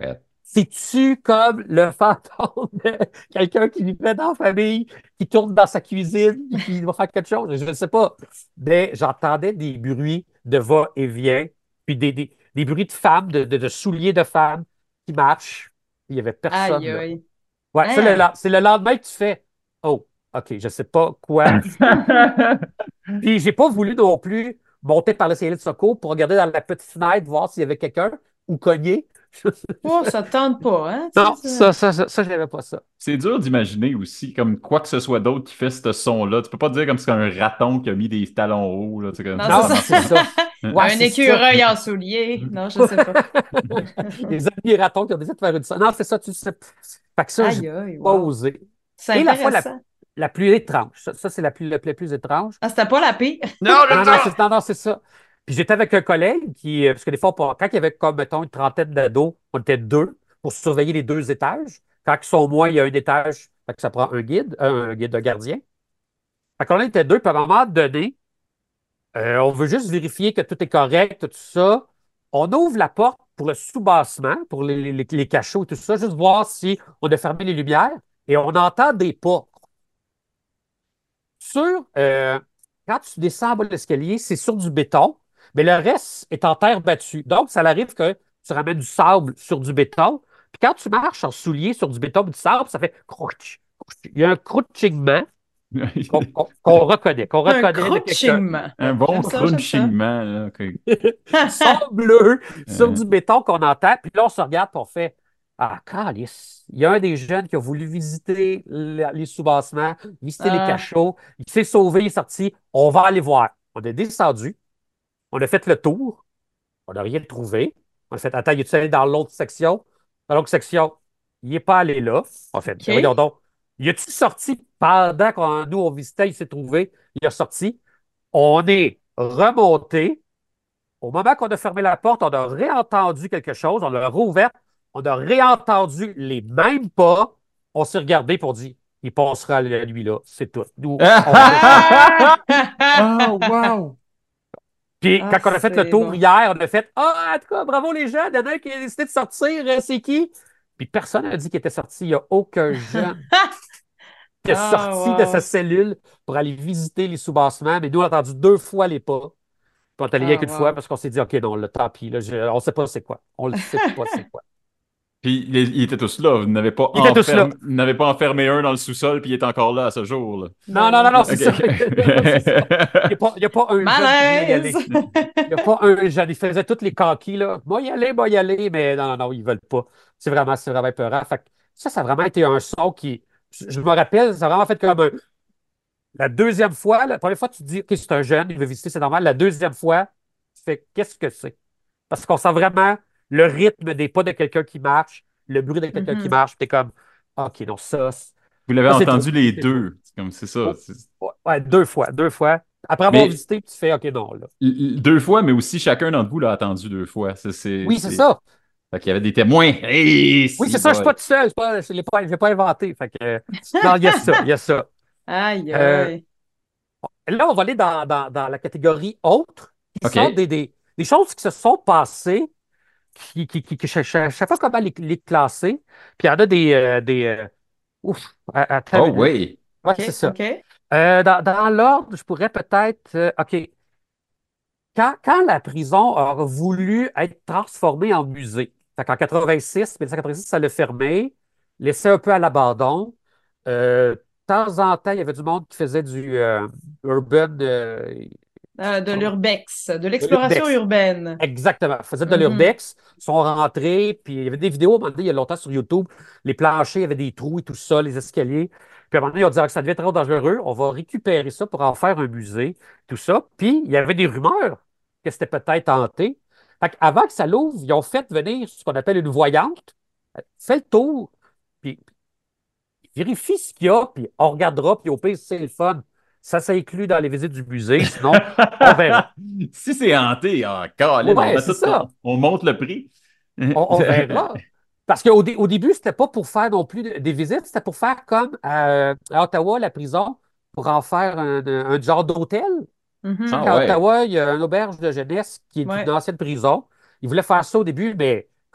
C'est-tu comme le fantôme de quelqu'un qui vivait dans la famille, qui tourne dans sa cuisine, puis qui va faire quelque chose? Je ne sais pas. Mais j'entendais des bruits de va-et-vient, puis des, des, des bruits de femmes, de, de, de souliers de femmes qui marchent. Il n'y avait personne Aïe, là. aïe. Ouais, ça, le Hein? len- c'est le lendemain que tu fais Oh, OK, je ne sais pas quoi. Puis j'ai pas voulu non plus monter par l'escalier de secours pour regarder dans la petite fenêtre, voir s'il y avait quelqu'un ou cogner. Oh, ça te tente pas, hein? Tu sais, Non, ça. ça, ça, ça, ça, je n'avais pas ça. C'est dur d'imaginer aussi, comme quoi que ce soit d'autre qui fait ce son-là. Tu peux pas dire comme c'est un raton qui a mis des talons hauts, là. C'est comme, Non, ça Non, c'est marche ça. c'est ça. pas. Ouais, Un c'est ça. écureuil en soulier. Non, je sais pas. Les amis ratons qui ont décidé de faire une ça. Non, c'est ça, tu sais. Fait que ça, j'ai Aïe, aïe, pas wow. osé. C'est Et la fois la, intéressant. la plus étrange, ça, ça, c'est la plus, la plus, la plus étrange. Ah, c'était pas la pire. Non, Non, le non, temps! c'est, non, non, c'est ça. Puis j'étais avec un collègue qui, euh, parce que des fois, pour- quand il y avait comme, mettons, une trentaine d'ados, on était deux pour surveiller les deux étages. Quand ils sont moins, il y a un étage, fait que ça prend un guide, un, un guide, un gardien. Fait qu'on était deux, puis à un moment donné, euh, on veut juste vérifier que tout est correct, tout ça. On ouvre la porte pour le soubassement, pour les, les, les cachots et tout ça, juste voir si on a fermé les lumières, et on entend des pas. Sur, euh, Quand tu descends en bas de l'escalier, c'est sur du béton, mais le reste est en terre battue. Donc, ça arrive que tu ramènes du sable sur du béton. Puis quand tu marches en soulier sur du béton ou du sable, ça fait crouch, crouch. Il y a un crouchingement qu'on qu'on- qu'on reconnaît, qu'on Un reconnaît de quelqu'un. crunchingement. Un bon J'aime ça, j'aime ça. crunchingement, là. OK. Son bleu sur Euh, du béton qu'on entend. Puis là, on se regarde et on fait Ah, calice. Il y a un des jeunes qui a voulu visiter la- les soubassements, visiter les Ah, cachots. Il s'est sauvé, il est sorti. On va aller voir. On est descendu. On a fait le tour. On n'a rien trouvé. On a fait Attends, il est allé dans l'autre section? Dans l'autre section, il n'est pas allé là. On a fait Ben voyons OK. donc. Il est-tu sorti pendant qu'on nous on visitait, il s'est trouvé, il est sorti. On est remonté. Au moment qu'on a fermé la porte, on a réentendu quelque chose, on l'a rouverte, on a réentendu les mêmes pas. On s'est regardé pour dire, il passera la nuit là, c'est tout. Nous, on repart. Ah! Oh, wow! Puis Ah, quand on a fait le c'est tour bon. hier, on a fait, ah, en tout cas, bravo les jeunes, il y en a un qui a décidé de sortir, euh, c'est qui? Puis personne n'a dit qu'il était sorti. Il n'y a aucun jeune qui est Ah, sorti de sa wow. cellule pour aller visiter les soubassements. Mais nous, on a entendu deux fois les pas. Puis on est allé rien Ah, qu'une fois wow. parce qu'on s'est dit, OK, non, le tant pis, là, je- on ne sait pas c'est quoi. On ne le sait pas c'est quoi. Puis ils ils étaient tous là. Vous n'avez pas Ils étaient tous là. enfermé, vous n'avez pas enfermé un dans le sous-sol, puis il est encore là à ce jour, là. Non, Ben non, non, non. non, OK, c'est ça. OK. Non, c'est ça. Il n'y a, pas- il y a pas un jeune qui voulait y Malaise! aller. Il n'y a pas un jeune. Ils faisaient tous les conquis, là. Moi, y aller, moi, y aller. Mais non, non, non, ils ne veulent pas. C'est vraiment, c'est vraiment épeurant. Fait que ça, ça a vraiment été un son qui. Je, je me rappelle, ça a vraiment fait comme un. La deuxième fois, la première fois, tu te dis, OK, c'est un jeune, il veut visiter, c'est normal. La deuxième fois, tu fais, qu'est-ce que c'est? Parce qu'on sent vraiment le rythme des pas de quelqu'un qui marche, le bruit de quelqu'un qui Mhm. marche. Puis t'es comme, OK, non, ça, c'est- Vous l'avez ça, c'est trop. entendu les C'est trop. deux. C'est comme, c'est ça. Oh, C'est- ouais, ouais, deux fois, deux fois. Après avoir Mais visité, tu fais, OK, non, là. l- l- deux fois, mais aussi chacun d'entre vous l'a entendu deux fois. C'est, c'est, Oui, c'est c'est... ça. Fait qu'il y avait des témoins. Hey, Oui, c'est si, ça, je suis pas boy. tout seul. Je pas, je l'ai pas, je l'ai pas inventé. Fait que, euh, non, il y a ça, il y a ça. Aïe, Euh, aïe. Là, on va aller dans, dans, dans la catégorie autres, qui sont OK. des, des, des choses qui se sont passées, qui, qui, qui, qui je ne sais pas comment les, les classer. Puis il y en a des. euh, des euh, ouf, à- attends Oh, une minute. oui. Ouais, OK, c'est ça. OK. Euh, dans dans l'ordre, je pourrais peut-être. euh, OK. Quand, quand la prison a voulu être transformée en musée, fait qu'en quatre-vingt-six, mille neuf cent quatre-vingt-six, ça l'a fermé, laissé un peu à l'abandon. Euh, de temps en temps, il y avait du monde qui faisait du euh, urban, euh, Euh, de l'urbex, de de l'exploration l'urbex. urbaine. Exactement. Ils faisaient de Mhm. l'urbex, sont rentrés, puis il y avait des vidéos, à un moment donné, il y a longtemps sur YouTube, les planchers, il y avait des trous et tout ça, les escaliers. Puis à un moment donné, ils ont dit ah, que ça devait être trop dangereux, on va récupérer ça pour en faire un musée, tout ça. Puis il y avait des rumeurs que c'était peut-être hanté. Fait qu'avant que ça l'ouvre, ils ont fait venir ce qu'on appelle une voyante, fait le tour, puis vérifie ce qu'il y a, puis on regardera, puis au pire, si c'est le fun. Ça s'inclut dans les visites du musée, sinon, on verra. Si c'est hanté, ah, Caroline, on Ouais, met c'est tout, on, ça. on monte le prix. On, on verra. Parce qu'au dé- au début, c'était pas pour faire non plus de- des visites, c'était pour faire comme euh, à Ottawa, la prison, pour en faire un, un genre d'hôtel. Je sais Mhm. Ah qu'à ouais. Ottawa, il y a une auberge de jeunesse qui est une Ouais. ancienne prison. Ils voulaient faire ça au début, mais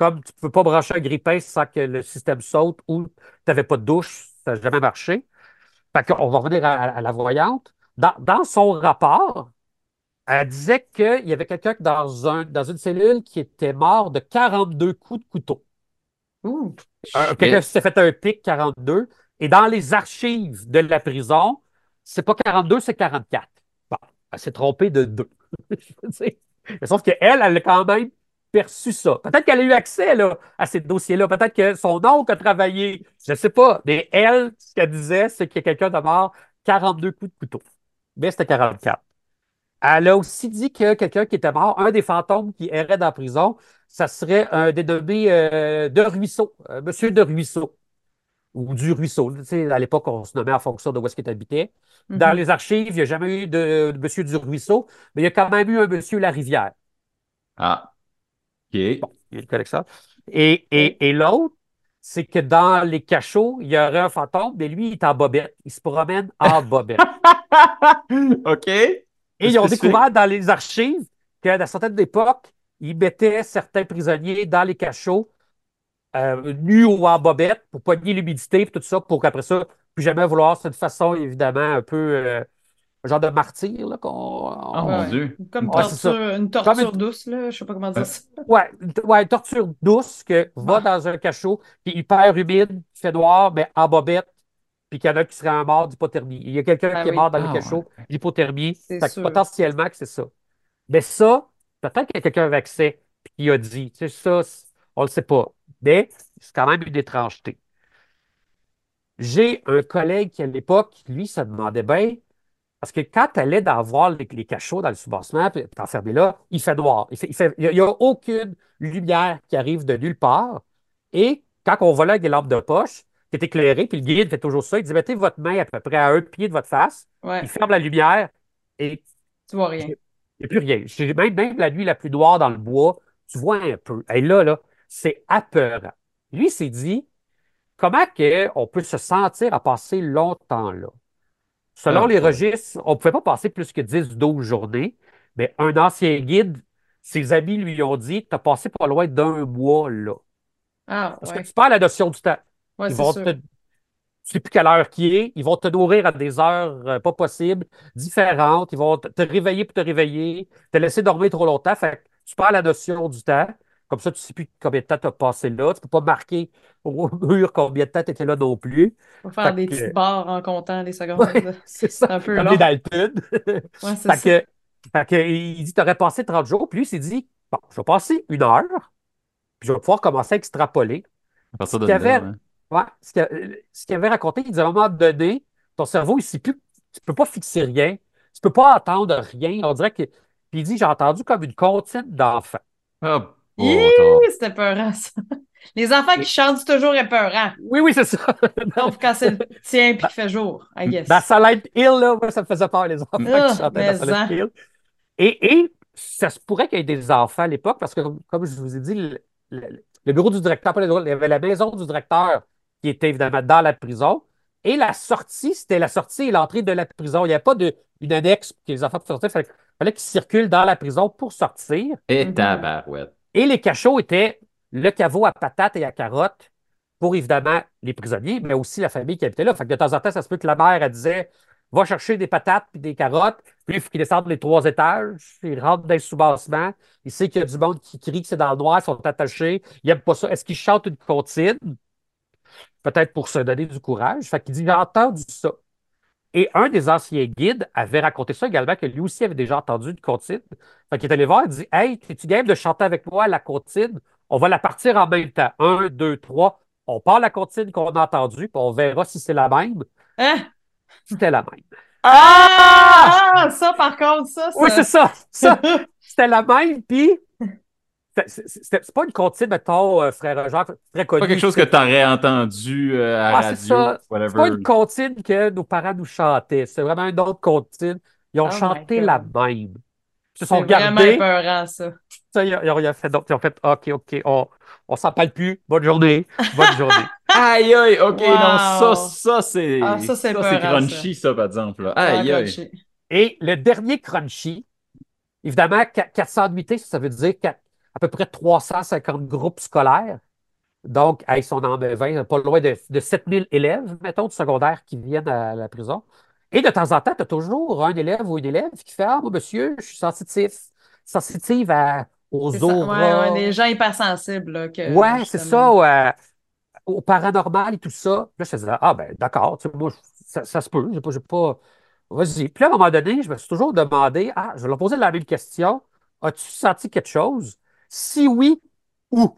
comme tu ne peux pas brancher un grille-pain sans que le système saute ou tu n'avais pas de douche, ça n'a jamais marché. Fait qu'on va revenir à, à la voyante. Dans, dans son rapport, elle disait qu'il y avait quelqu'un dans, un, dans une cellule qui était mort de quarante-deux coups de couteau. Ouh. Un- quelqu'un Shit. qui s'est fait un pic quarante-deux. Et dans les archives de la prison, c'est pas quarante-deux, c'est quarante-quatre. Bon, elle s'est trompée de deux. Je veux dire. Mais sauf qu'elle, elle a quand même perçu ça. Peut-être qu'elle a eu accès là, à ces dossiers-là. Peut-être que son oncle a travaillé. Je ne sais pas. Mais elle, ce qu'elle disait, c'est qu'il y a quelqu'un de mort quarante-deux coups de couteau. Mais c'était quarante-quatre. Elle a aussi dit que quelqu'un qui était mort, un des fantômes qui errait dans la prison, ça serait un dénommé euh, de Ruisseau, euh, Monsieur de Ruisseau, ou du Ruisseau. Tu sais, à l'époque, on se nommait en fonction de où est-ce qu'il habitait. Dans Mhm. les archives, il n'y a jamais eu de, de Monsieur du Ruisseau, mais il y a quand même eu un Monsieur Larivière. Ah, OK. Bon, il y a une collection. Et, OK. et, et l'autre, c'est que dans les cachots, il y aurait un fantôme, mais lui, il est en bobette. Il se promène en bobette. OK. Et C'est ils ont spécifique. découvert dans les archives qu'à certaines époques, ils mettaient certains prisonniers dans les cachots, euh, nus ou en bobette, pour pogner l'humidité et tout ça, pour qu'après ça, plus jamais vouloir. C'est une façon, évidemment, un peu euh, un genre de martyr, là, qu'on. Oh Ouais, mon on- ouais. Dieu. Comme Une Ouais, c'est ça. torture, une Comme une, torture douce, là. Je sais pas comment dire Euh, ça. ouais, une, ouais, une torture douce que va Bah, dans un cachot qui est hyper humide, qui fait noir, mais en bobette, puis qu'il y en a qui seraient morts d'hypothermie. Il y a quelqu'un ben qui est mort oui, dans le Ah cachot ouais. d'hypothermie. c'est Fait que sûr. potentiellement que c'est ça. Mais ça, peut-être qu'il y a quelqu'un avec accès puis qui a dit. Tu sais, ça, c'est- on ne le sait pas. Mais c'est quand même une étrangeté. J'ai un collègue qui, à l'époque, lui, se demandait bien, parce que quand tu allais dans voir les, les cachots dans le soubassement, puis t'es enfermé là, il fait noir. Il fait, il fait- il y a, il y a aucune lumière qui arrive de nulle part. Et quand on va là avec des lampes de poche, qui est éclairé, puis le guide fait toujours ça, il dit mettez votre main à peu près à un pied de votre face, il Ouais, ferme la lumière et tu vois il rien. n'y a plus rien. J'ai- Même, même la nuit la plus noire dans le bois, tu vois un peu. Et là, là, c'est apeurant. Lui s'est dit, comment que on peut se sentir à passer longtemps là? Selon Oh les boy. registres, on ne pouvait pas passer plus que dix ou douze journées, mais un ancien guide, ses amis lui ont dit, tu as passé pas loin d'un mois là. Ah, Parce que ouais. tu perds la notion du temps. Ouais, Ils c'est vont te, sûr. tu sais plus quelle heure qui est, ils vont te nourrir à des heures euh, pas possibles, différentes, ils vont te, te réveiller pour te réveiller, te laisser dormir trop longtemps, fait que tu perds la notion du temps. Comme ça, tu ne sais plus combien de temps tu as passé là. Tu ne peux pas marquer au mur combien de temps tu étais là non plus. On va faire Fait des petites que, barres en comptant les ouais, secondes. c'est C'est ça, un peu comme les long. Dalton. Ouais, c'est Fait ça. que, fait que, il dit, tu aurais passé trente jours, puis lui, il s'est dit, bon, je vais passer une heure, puis je vais pouvoir commencer à extrapoler. À Ce partir de qu'il là, avait, hein. ouais, ce qu'il ce qu'il avait raconté, il dit à un moment donné, ton cerveau, il ne sait plus, tu ne peux pas fixer rien, tu ne peux pas entendre rien. On dirait que. Puis il dit, j'ai entendu comme une comptine d'enfants. Oh Hi, boy. c'était épeurant, ça. Les enfants qui Et- chantent, c'est toujours épeurant. oui, oui, c'est ça. Sauf quand c'est le tien puis Dans, qu'il fait jour, I dans guess. Silent Hill, là, moi, ça me faisait peur, les enfants qui Ah, chantaient dans mais Silent en. Hill. Et, et ça se pourrait qu'il y ait des enfants à l'époque, parce que, comme, comme je vous ai dit, le, le- le bureau du directeur, pas le bureau, il y avait la maison du directeur qui était évidemment dans la prison. Et la sortie, c'était la sortie et l'entrée de la prison. Il n'y avait pas de, une annexe pour que les enfants puissent sortir. Il fallait, fallait qu'ils circulent dans la prison pour sortir. Et Mhm. tabarouette. Et les cachots étaient le caveau à patates et à carottes pour évidemment les prisonniers, mais aussi la famille qui habitait là. Fait que de temps en temps, ça se peut que la mère, elle disait va chercher des patates puis des carottes, puis il faut qu'il descende les trois étages, il rentre dans le soubassement, il sait qu'il y a du monde qui crie que c'est dans le noir, ils sont attachés, il n'aime pas ça. Est-ce qu'il chante une comptine? Peut-être pour se donner du courage. Fait qu'il dit j'ai entendu ça. Et un des anciens guides avait raconté ça également, que lui aussi avait déjà entendu une comptine. Fait qu'il est allé voir, il dit hey, es-tu game de chanter avec moi la comptine? On va la partir en même temps. Un, deux, trois. On part la comptine qu'on a entendue, puis on verra si c'est la même. Hein? C'était la même. Ah! Ah! Ah! Ça, par contre, ça, Oui, c'est ça. ça. Ça, c'était la même, puis c'est c'est- c'est- c'est pas une comptine, mettons, euh, frère Jacques, très Pas quelque connue. chose que C'est tu aurais entendu euh, à ah, c'est radio, ça. C'est pas whatever. une comptine que nos parents nous chantaient. C'est vraiment une autre comptine. Ils ont Oh my chanté la God. même. Ils se sont C'est vraiment regardés. épeurant, ça. Ça, ils ont, ils ont rien fait d'autre. Ils ont fait OK, OK, on, on s'en parle plus. Bonne journée. Bonne journée. Aïe, aïe, ok, non, ça, Wow! ça, Ah, c'est ça, c'est ça, c'est épeurant, ça. crunchy, ça, par exemple, là. Ah, Aïe, aïe. crunchy. Et le dernier crunchy, évidemment, qu- quatre cents nuitées, ça veut dire quatre. à peu près trois cent cinquante groupes scolaires. Donc, hey, ils sont en vingt, pas loin de, de sept mille élèves, mettons, du secondaire qui viennent à la prison. Et de temps en temps, tu as toujours un élève ou une élève qui fait: Ah, moi, monsieur, je suis sensitif, sensitive à, C'est aux ça. Ouais, ouais, auras. des gens hypersensibles, là, que Ouais, c'est justement. ça, ouais, au paranormal et tout ça. Là, je faisais: Ah, ben, d'accord, tu sais, moi, je- ça, ça se peut, j'ai pas, j'ai pas. Vas-y. Puis là, à un moment donné, je me suis toujours demandé: Ah, je vais leur poser la même question. As-tu senti quelque chose? Si oui, où?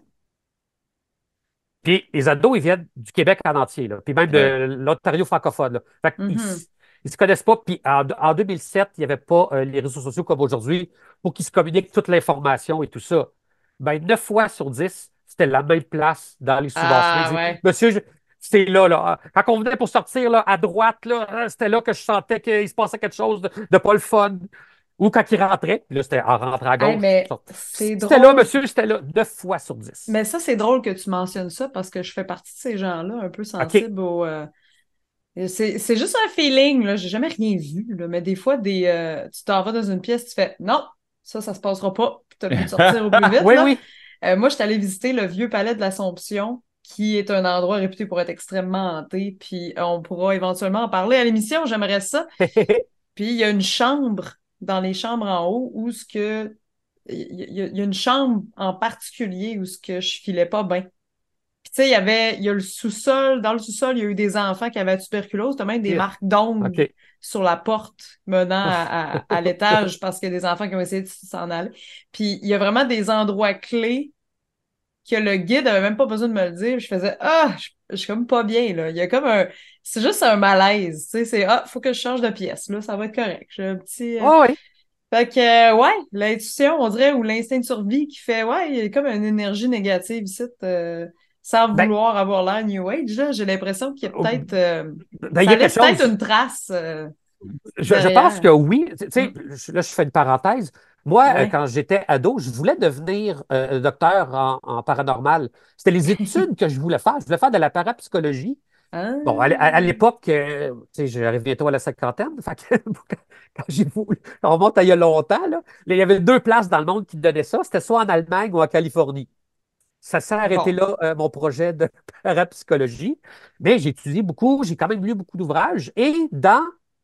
Puis les ados, ils viennent du Québec en entier, là, puis même de Ouais. l'Ontario francophone. Là. Fait qu'ils Mhm. ne se connaissent pas. Puis en, en deux mille sept, il n'y avait pas euh, les réseaux sociaux comme aujourd'hui pour qu'ils se communiquent toute l'information et tout ça. Ben, neuf fois sur dix, c'était la même place dans les sous-bassements. Ils Ah, disaient: ouais. Monsieur, je- c'est là, là. Quand on venait pour sortir là, à droite, là, hein, c'était là que je sentais qu'il se passait quelque chose de, de pas le fun. Ou quand ils rentraient, puis là, c'était en rentrant à Hey, gauche. mais c'est C'était là, drôle. monsieur, c'était là, neuf fois sur dix. Mais ça, c'est drôle que tu mentionnes ça parce que je fais partie de ces gens-là, un peu OK. sensibles au. euh, C'est c'est juste un feeling, là. J'ai jamais rien vu, là. Mais des fois, des, euh, tu t'en vas dans une pièce, tu fais non, ça, ça se passera pas. Puis t'as le goût de sortir au plus vite, Oui, là. oui. Euh, moi, j'étais allée visiter le vieux palais de l'Assomption, qui est un endroit réputé pour être extrêmement hanté. Puis on pourra éventuellement en parler à l'émission, j'aimerais ça. Puis il y a une chambre dans les chambres en haut où ce que. Il y, a il y a une chambre en particulier où ce que je filais pas bien. Puis tu sais, il y avait, il y a le sous-sol, dans le sous-sol, il y a eu des enfants qui avaient la tuberculose, t'as même des Yeah. marques d'ongles OK. sur la porte menant Ouf. à, à, à l'étage parce qu'il y a des enfants qui ont essayé de s'en aller. Puis il y a vraiment des endroits clés que le guide avait même pas besoin de me le dire. Je faisais ah, je, je suis comme pas bien là. Il y a comme un, c'est juste un malaise. Tu sais, c'est ah, faut que je change de pièce là, ça va être correct. J'ai un petit. euh, Oh, oui. Fait que euh, ouais, l'intuition, on dirait, ou l'instinct de survie qui fait ouais, il y a comme une énergie négative ici, euh, sans Ben, vouloir avoir l'air New Age. Là, j'ai l'impression qu'il y a oh, peut-être, euh, ben, il y ça a quelque laisse peut-être chose. une trace euh, Je, je pense derrière. que oui. Tu Mm. sais, je- là, je fais une parenthèse. Moi, euh, Ouais. quand j'étais ado, je voulais devenir euh, docteur en, en paranormal. C'était les études que je voulais faire. Je voulais faire de la parapsychologie. Bon, à, l- à- à Ah. l'époque, euh, tu sais, j'arrive bientôt à la cinquantaine. Fait que quand j'ai voulu, on remonte à il y a longtemps, là, il y avait deux places dans le monde qui donnaient ça. C'était soit en Allemagne ou en Californie. Ça s'est arrêté Bon. là, euh, mon projet de parapsychologie. Mais j'ai étudié beaucoup, j'ai quand même lu beaucoup d'ouvrages. Et dans,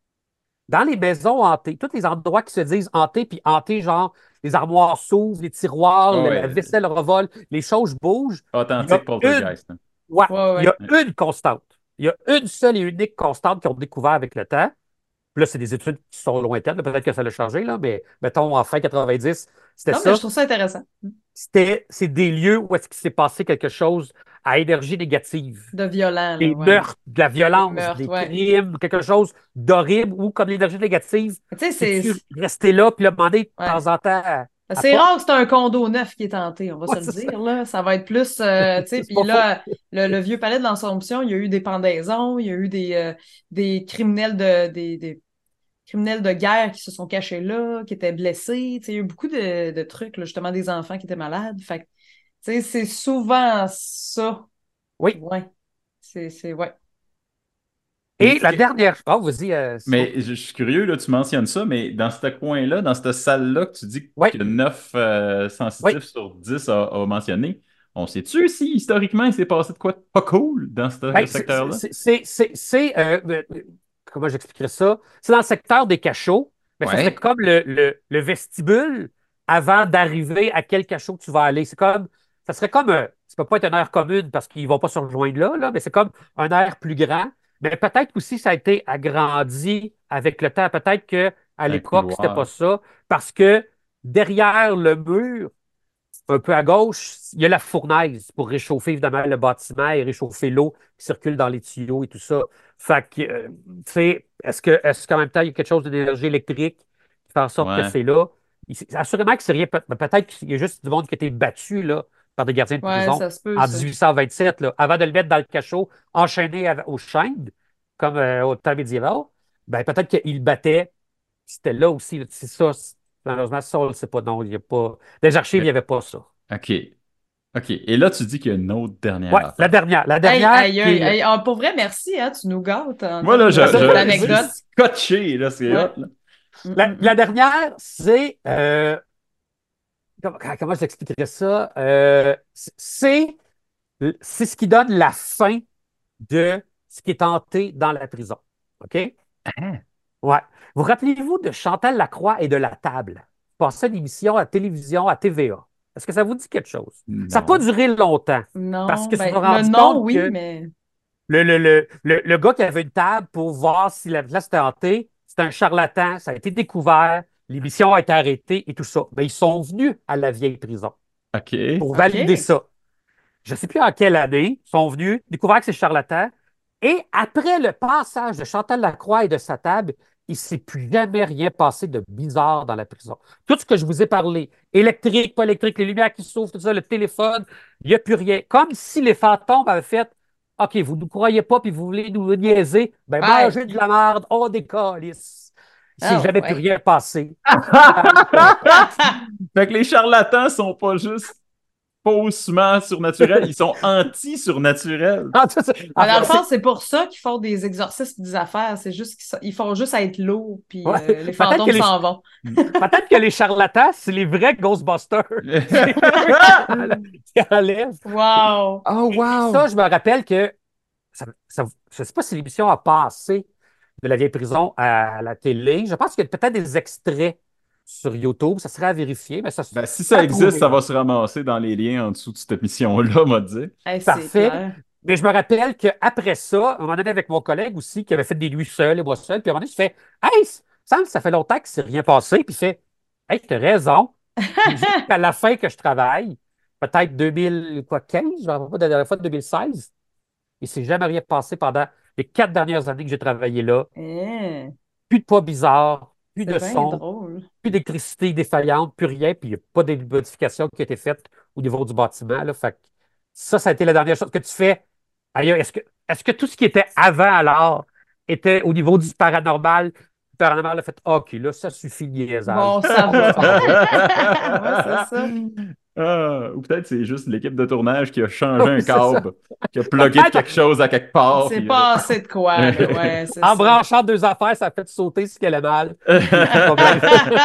dans les maisons hantées, tous les endroits qui se disent hantés, puis hantés, genre les armoires s'ouvrent, les tiroirs, Ah la, la ouais. vaisselle revole, les choses bougent, il y a Authentique une, poltergeist, hein. ouais, Ouais, il y a ouais. Ouais. une constante. Il y a une seule et unique constante qu'ils ont découvert avec le temps. Puis là, c'est des études qui sont lointaines, là, peut-être que ça l'a changé, là, mais mettons en fin quatre-vingt-dix, c'était Non, mais je ça. trouve ça intéressant. C'était, c'est des lieux où est-ce qu'il s'est passé quelque chose à énergie négative. De violent, là, Des ouais. meurtres, de la Des violence, meurtres, des ouais. crimes, quelque chose d'horrible, ou comme l'énergie négative, Tu sais, c'est. peux-tu rester là puis le demander de Ouais. temps en temps à, à C'est porte? rare que c'est un condo neuf qui est tenté, on va Ouais, se le c'est ça. dire, là. Ça va être plus, euh, tu sais, C'est puis pas faux. là, le, le vieux palais de l'Assomption, il y a eu des pendaisons, il y a eu des, euh, des criminels de, des, des criminels de guerre qui se sont cachés là, qui étaient blessés, tu sais, il y a eu beaucoup de, de trucs, là, justement, des enfants qui étaient malades. Fait que, tu sais, c'est souvent ça. Oui. Ouais. C'est, c'est, ouais. Et Et ce la que- dernière. Oh, vas-y, euh, Simon. Mais je, je suis curieux, là, tu mentionnes ça, mais dans ce coin-là, dans cette salle-là, que tu dis Oui, que neuf oui. sensitifs sur dix a, a mentionné, on sait-tu si historiquement il s'est passé de quoi de pas cool dans ce Ben, c'est, secteur-là? c'est, c'est, c'est- c'est, euh, euh, comment j'expliquerais ça? C'est dans le secteur des cachots, mais ça serait Ouais. comme le, le, le vestibule avant d'arriver à quel cachot que tu vas aller. C'est comme, ça serait comme, un- ça peut pas être une aire commune parce qu'ils vont pas se rejoindre là, là, mais c'est comme un aire plus grand. Mais peut-être aussi ça a été agrandi avec le temps. Peut-être que à C'est un l'époque, c'était pas couloir. ça parce que derrière le mur, un peu à gauche, il y a la fournaise pour réchauffer évidemment le bâtiment et réchauffer l'eau qui circule dans les tuyaux et tout ça. Fait que, euh, tu sais, est-ce que, est-ce qu'en même temps, il y a quelque chose d'énergie électrique qui fait en sorte que Ouais. c'est là? Il- c'est- Assurément que c'est rien, peut- peut-être qu'il y a juste du monde qui a été battu là, par des gardiens de Ouais, prison ça se peut, en ça. dix-huit cent vingt-sept, là, avant de le mettre dans le cachot, enchaîné à- aux chaînes, comme euh, au temps médiéval. Ben, peut-être qu'il le battait. C'était là aussi. C'est ça. c'est- Malheureusement, ça, on le sait pas. Non, il n'y a pas. Dans les archives, il n'y Ok. avait pas ça. OK. OK. Et là, tu dis qu'il y a une autre dernière Ouais, la affaire. dernière. La Aïe, dernière aïe, qui aïe, est. aïe. Ah, pour vrai, merci, hein, tu nous gâtes en Moi, là, termes je, Ben, ça de- fait je, d'anecdotes. c'est scotché, là, c'est Ouais. hot, là. Mm, La, mm, la mm. dernière, c'est euh, comment, comment je l'expliquerais ça? Euh, c'est, c'est ce qui donne la fin de ce qui est tenté dans la prison. OK? Hein? Ouais. Vous rappelez-vous de Chantal Lacroix et de La Table? Passait une émission à la télévision, à T V A. Est-ce que ça vous dit quelque chose? Ça n'a pas Non. duré longtemps parce Non, que se sont ben, le rendus nom, compte oui, que mais. le, le, le, le, le gars qui avait une table pour voir si la place était hantée, c'était un charlatan. Ça a été découvert. L'émission a été arrêtée et tout ça. Mais ils sont venus à la vieille prison OK. pour valider OK. ça. Je ne sais plus en quelle année, ils sont venus, découvert que c'est charlatan. Et après le passage de Chantal Lacroix et de sa table, il ne s'est plus jamais rien passé de bizarre dans la prison. Tout ce que je vous ai parlé, électrique, pas électrique, les lumières qui s'ouvrent, tout ça, le téléphone, il n'y a plus rien. Comme si les fantômes avaient fait OK, vous ne nous croyez pas puis vous voulez nous niaiser, ben Ouais. mangez de la merde, on décalisse. Il ne s'est Oh, jamais plus ouais. rien passé. Fait que les charlatans sont pas juste faussement surnaturels, ils sont anti-surnaturels. En fait, Mais en dans le fait, fond, c'est- c'est pour ça qu'ils font des exorcismes, des affaires. C'est juste qu'ils sont- ils font juste être lourds, puis ouais, euh, les peut-être que fantômes les, s'en vont. peut-être que les charlatans, c'est les vrais Ghostbusters. C'est eux qui enlèvent. qui enlèvent. Wow! Oh, Et, et wow! ça, je me rappelle que ça, ça- je ne sais pas si l'émission a passé de la vieille prison à la télé. Je pense qu'il y a peut-être des extraits sur YouTube. Ça serait à vérifier, mais ça Ben, si ça ça a existe, prouvé. ça va se ramasser dans les liens en dessous de cette émission-là, m'a dit. Hey, c'est Parfait. clair. Mais je me rappelle qu'après ça, à un moment donné, avec mon collègue aussi, qui avait fait des nuits seul et moi seul, puis à un moment donné, je fais Hey, Sam, ça fait longtemps que c'est rien passé. Puis il fait Hey, tu as raison. Puis jusqu'à la fin que je travaille, peut-être deux mille quinze, je ne me rappelle pas de la dernière fois, deux mille seize, il ne s'est jamais rien passé pendant les quatre dernières années que j'ai travaillé là. Hein, Plus de pas bizarres, plus c'est de bien son, drôle. plus d'électricité défaillante, plus rien, puis il n'y a pas de modification qui a été faite au niveau du bâtiment. Là. Fait que ça, ça a été la dernière chose que tu fais. Ailleurs, est-ce que, est-ce que tout ce qui était avant alors était au niveau du paranormal? Le paranormal a fait OK, là, ça suffit de niaisage. Bon, ça On va. s'en va. Ouais, c'est ça. Ah, ou peut-être c'est juste l'équipe de tournage qui a changé un Oui, c'est ça. câble, qui a plugué de quelque chose à quelque part. C'est Puis pas assez de quoi, là. Ouais, c'est En ça. branchant deux affaires, ça a fait sauter ce qu'elle a mal. Puis pas de problème.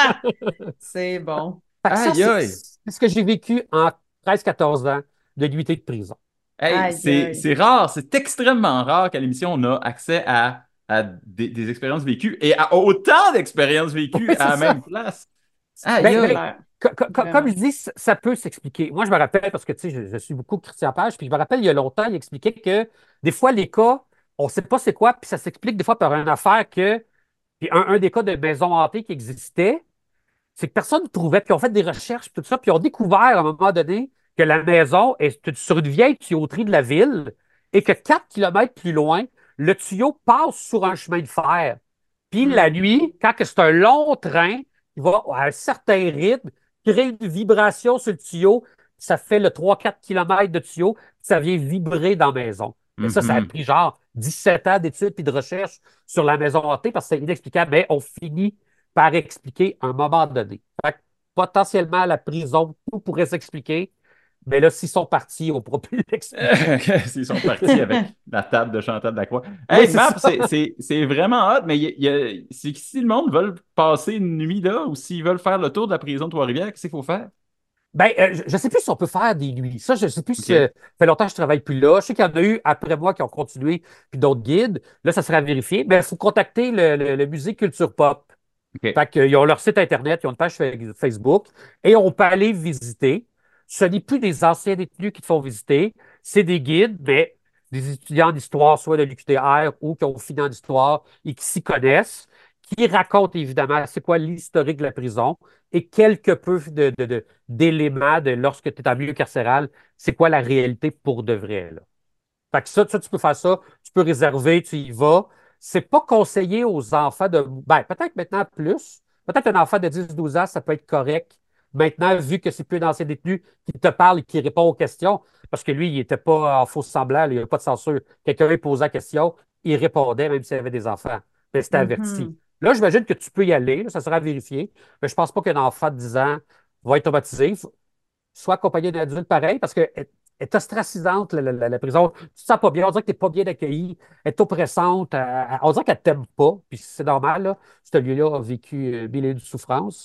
C'est bon. Fait que ça, Aïe, c'est aïe. c'est ce que j'ai vécu en treize quatorze ans de nuitée de prison. Hey, Aïe, c'est, aïe. c'est rare, c'est extrêmement rare qu'à l'émission, on a accès à, à des, des expériences vécues et à autant d'expériences vécues Oui, à c'est la ça. même place. C'est Aïe, Ben, ben, aïe. clair. co- co- co- comme Vraiment. je dis, ça ça peut s'expliquer. Moi, je me rappelle, parce que tu sais, je, je suis beaucoup Christian Page, puis je me rappelle, il y a longtemps, il expliquait que des fois, les cas, on ne sait pas c'est quoi, puis ça s'explique des fois par une affaire que. Puis un, un des cas de maison hantée qui existait, c'est que personne ne trouvait, puis on fait des recherches, tout ça, puis on a découvert à un moment donné que la maison est sur une vieille tuyauterie de la ville et que quatre kilomètres plus loin, le tuyau passe sur un chemin de fer. Puis la Hmm. nuit, quand que c'est un long train, il va à un certain rythme, créer une vibration sur le tuyau, ça fait le trois quatre kilomètres de tuyau, puis ça vient vibrer dans la maison. Mais ça, ça a Mhm. pris genre dix-sept ans d'études et de recherche sur la maison hantée parce que c'est inexplicable, mais on finit par expliquer à un moment donné. Fait que, potentiellement, la prison, tout pourrait s'expliquer, mais là, s'ils sont partis, on ne pourra plus l'expliquer. S'ils sont partis avec la table de Chantal Lacroix. Oui, Hey, c'est Map, ça. c'est c'est- c'est vraiment hot, mais il y a- il y a- c'est que si le monde veut passer une nuit là ou s'ils veulent faire le tour de la prison de Trois-Rivières, qu'est-ce qu'il faut faire? Ben, euh, je ne sais plus si on peut faire des nuits. Ça, je ne sais plus si OK. euh, ça fait longtemps que je ne travaille plus là. Je sais qu'il y en a eu après moi qui ont continué, puis d'autres guides. Là, ça serait à vérifier. Mais il faut contacter le, le- le musée Culture Pop. OK. Fait qu'ils ont leur site Internet, ils ont une page fa- Facebook et on peut aller visiter. Ce n'est plus des anciens détenus qui te font visiter, c'est des guides, mais des étudiants d'histoire, soit de l'U Q T R ou qui ont fini en histoire et qui s'y connaissent, qui racontent évidemment c'est quoi l'historique de la prison et quelque peu de, de- de- d'éléments de lorsque tu es en milieu carcéral, c'est quoi la réalité pour de vrai, là. Fait que ça, ça, tu peux faire ça, tu peux réserver, tu y vas. C'est pas conseillé aux enfants de. Ben, peut-être maintenant plus. Peut-être un enfant de dix douze ans, ça peut être correct. Maintenant, vu que c'est plus un ancien détenu qui te parle et qui répond aux questions, parce que lui, il n'était pas en faux semblant, il n'y avait pas de censure. Quelqu'un lui posait la question, il répondait, même s'il avait des enfants. Mais c'était averti. Mhm. Là, j'imagine que tu peux y aller, là, ça sera vérifié. Mais je pense pas qu'un enfant de dix ans va être traumatisé. Soit accompagné d'un adulte pareil, parce qu'elle est est ostracisante, la, la- la prison. Tu te sens pas bien, on dirait que tu n'es pas bien accueilli, elle est oppressante, elle- elle- on dirait qu'elle ne t'aime pas, puis c'est normal, là. Ce lieu-là a vécu euh, mille et une souffrances.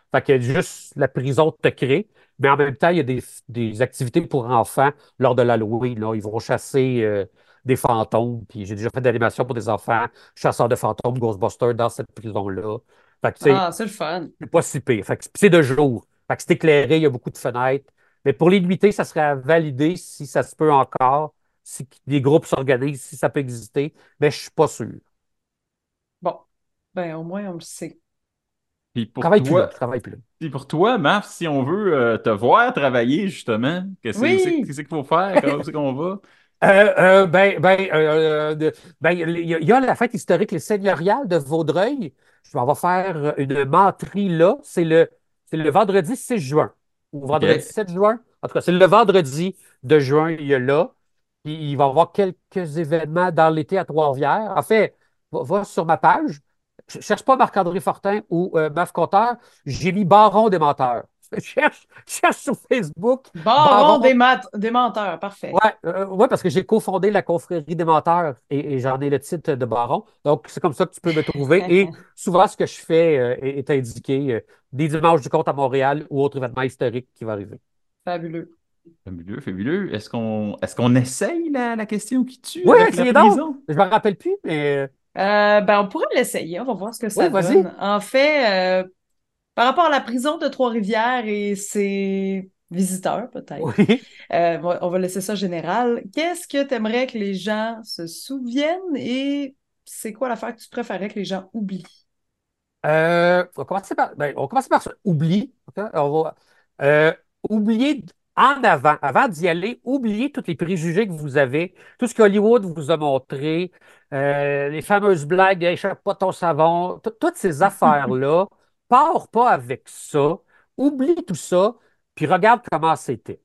Fait que juste la prison te crée, mais en même temps, il y a des, des activités pour enfants lors de l'Halloween, là. Ils vont chasser euh, des fantômes, puis j'ai déjà fait de l'animation pour des enfants, chasseurs de fantômes, Ghostbusters dans cette prison-là. Fait que, tu sais, Ah, c'est le fun. c'est pas si pire. Fait que c'est de jour. Fait que c'est éclairé, il y a beaucoup de fenêtres. Mais pour les nuitées, ça serait à valider si ça se peut encore, si des groupes s'organisent, si ça peut exister, mais je suis pas sûr. Bon, ben au moins on le sait. Puis Je pour travaille plus là, toi, je travaille plus là. puis pour toi, Maf, si on veut euh, te voir travailler, justement, qu'est-ce que c'est Oui! qu'est-ce qu'il faut faire? Comment c'est qu'on va? Euh, euh, ben, ben, euh, de- ben, il y, a il y a la fête historique, les seigneuriales de Vaudreuil. Je m'en vais faire une menterie là. C'est le, c'est le vendredi six juin ou vendredi OK. sept juin. En tout cas, c'est le vendredi de juin, il y a là. Puis il va y avoir quelques événements dans l'été à Trois-Rivières. En fait, va, va sur ma page. Je cherche pas Marc-André Fortin ou euh, Meuf Conteur. J'ai mis Baron des menteurs. Cherche, cherche sur Facebook Baron Baron. des, mat- des menteurs, parfait. Ouais, euh, ouais, parce que j'ai cofondé la confrérie des menteurs et, et j'en ai le titre de baron. Donc, c'est comme ça que tu peux me trouver. Et souvent, ce que je fais euh, est, est indiqué euh, des dimanches du compte à Montréal ou autre événement historique qui va arriver. Fabuleux. Fabuleux, fabuleux. Est-ce qu'on est-ce qu'on essaye la, la question qui tue Oui, avec la essayez donc! prison? Je me rappelle plus, mais euh, Euh, ben, on pourrait l'essayer, on va voir ce que oui, ça vas-y. donne. En fait, euh, par rapport à la prison de Trois-Rivières et ses visiteurs, peut-être, Oui. euh, on va on va laisser ça général. Qu'est-ce que tu aimerais que les gens se souviennent et c'est quoi l'affaire que tu préférais que les gens oublient? Euh, on va commencer par, ben, on va commencer par ça. Oublie. OK? On va, euh, oubliez en avant, avant d'y aller, oubliez tous les préjugés que vous avez, tout ce qu'Hollywood vous a montré, euh, les fameuses blagues, échappe pas ton savon, tout- toutes ces affaires-là. Pars pas avec ça. Oublie tout ça, puis regarde comment c'était.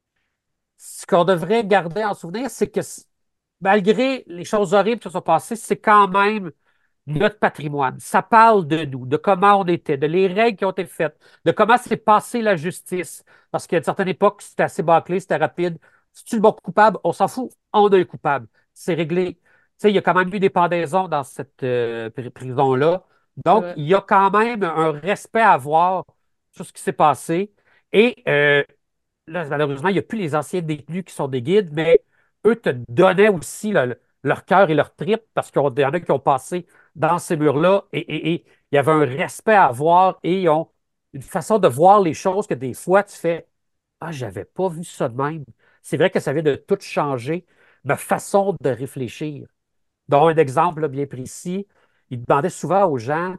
Ce qu'on devrait garder en souvenir, c'est que c- malgré les choses horribles qui se sont passées, c'est quand même notre patrimoine. Ça parle de nous, de comment on était, de les règles qui ont été faites, de comment s'est passée la justice. Parce qu'à une certaine époque, c'était assez bâclé, c'était rapide. Si tu le bon coupable, on s'en fout, on a un coupable. C'est réglé. Tu sais, il y a quand même eu des pendaisons dans cette euh, pri- prison-là. C'est Donc, vrai. il y a quand même un respect à avoir sur ce qui s'est passé. Et euh, là, malheureusement, il n'y a plus les anciens détenus qui sont des guides, mais eux te donnaient aussi là, le- leur cœur et leur trip parce qu'il y en a qui ont passé dans ces murs-là et, et- et il y avait un respect à avoir et ils ont une façon de voir les choses que des fois tu fais Ah, j'avais pas vu ça de même. C'est vrai que ça vient de tout changer ma façon de réfléchir. Donc, un exemple là, bien précis, il demandait souvent aux gens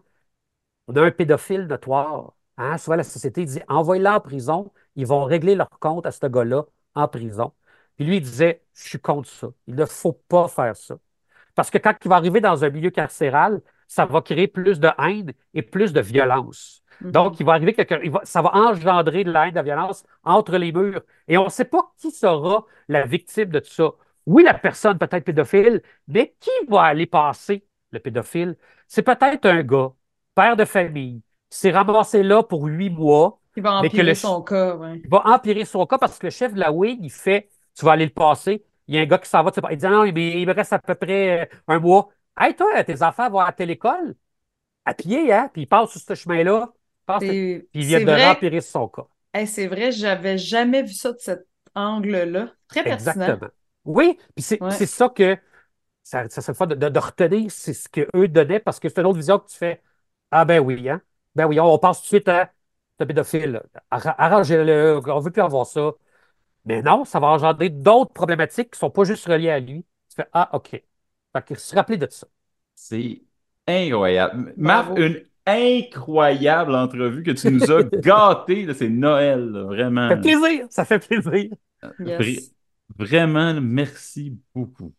on a un pédophile notoire. Hein? Souvent, la société dit envoyez-le en prison, ils vont régler leur compte à ce gars-là en prison. Puis lui, il disait je suis contre ça. Il ne faut pas faire ça. Parce que quand il va arriver dans un milieu carcéral, ça va créer plus de haine et plus de violence. Mhm. Donc, il va arriver quelqu'un, il va- ça va engendrer de la haine, de la violence entre les murs. Et on ne sait pas qui sera la victime de tout ça. Oui, la personne peut être pédophile, mais qui va aller passer le pédophile? C'est peut-être un gars, père de famille, qui s'est ramassé là pour huit mois, Il va mais que le, empirer son cas, ouais. il va empirer son cas parce que le chef de la W I G, il fait, tu vas aller le passer. Il y a un gars qui s'en va, tu sais pas. Il dit, non, mais il me reste à peu près euh, un mois. Hey, toi, tes enfants vont à telle école, à pied, hein, puis ils passent sur ce chemin-là, passent- C'est puis ils c'est viennent de vrai, rempirer son cas. hey, c'est vrai, j'avais jamais vu ça de cet angle-là. Très pertinent. Exactement. Oui, puis c'est puis Ouais. c'est ça que ça, ça serait le fun de, de, de retenir, c'est ce qu'eux donnaient, parce que c'est une autre vision que tu fais. Ah ben oui, hein? Ben oui, on, on passe tout de suite à ce pédophile. Arra- Arrangez-le, on ne veut plus avoir ça. Mais non, ça va engendrer d'autres problématiques qui ne sont pas juste reliées à lui. Tu fais, ah, OK. Fait que se rappeler de ça. C'est incroyable. Maf, Bravo. une incroyable entrevue que tu nous as gâté. Là, c'est Noël, là, Ça fait vraiment. plaisir, ça fait plaisir. Vra- Yes. vraiment, merci beaucoup.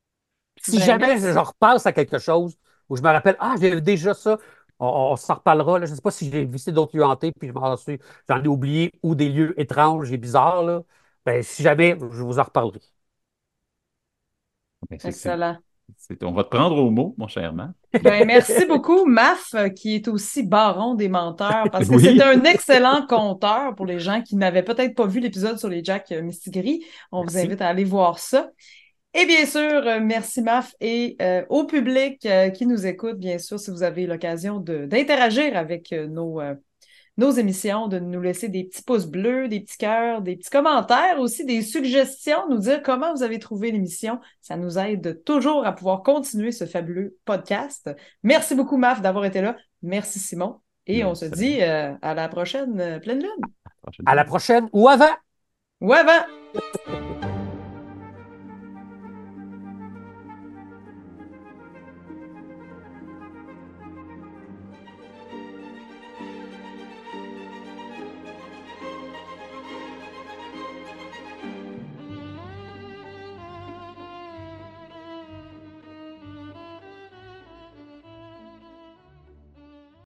Si Ben, jamais je merci. repasse à quelque chose où je me rappelle, ah, j'ai déjà ça, on, on s'en reparlera. Là. Je ne sais pas si j'ai visité d'autres lieux hantés, puis je m'en suis, j'en ai oublié, ou des lieux étranges et bizarres. Là. Ben, si jamais, je vous en reparlerai. Ben, c'est, c'est- Excellent. c'est- on va te prendre au mot, mon cher Maf. Ben, merci beaucoup, Maf, euh, qui est aussi baron des menteurs, parce que c'était Oui, un excellent conteur pour les gens qui n'avaient peut-être pas vu l'épisode sur les Jack euh, Mistigris. On vous merci. invite à aller voir ça. Et bien sûr, euh, merci Maf et euh, au public euh, qui nous écoute, bien sûr, si vous avez l'occasion de- d'interagir avec euh, nos, euh, nos émissions, de nous laisser des petits pouces bleus, des petits cœurs, des petits commentaires, aussi des suggestions, nous dire comment vous avez trouvé l'émission. Ça nous aide toujours à pouvoir continuer ce fabuleux podcast. Merci beaucoup, Maf, d'avoir été là. Merci, Simon. Et Ben, on se c'est dit euh, à la prochaine euh, pleine lune. la prochaine À fois. la prochaine ou avant! Ou avant!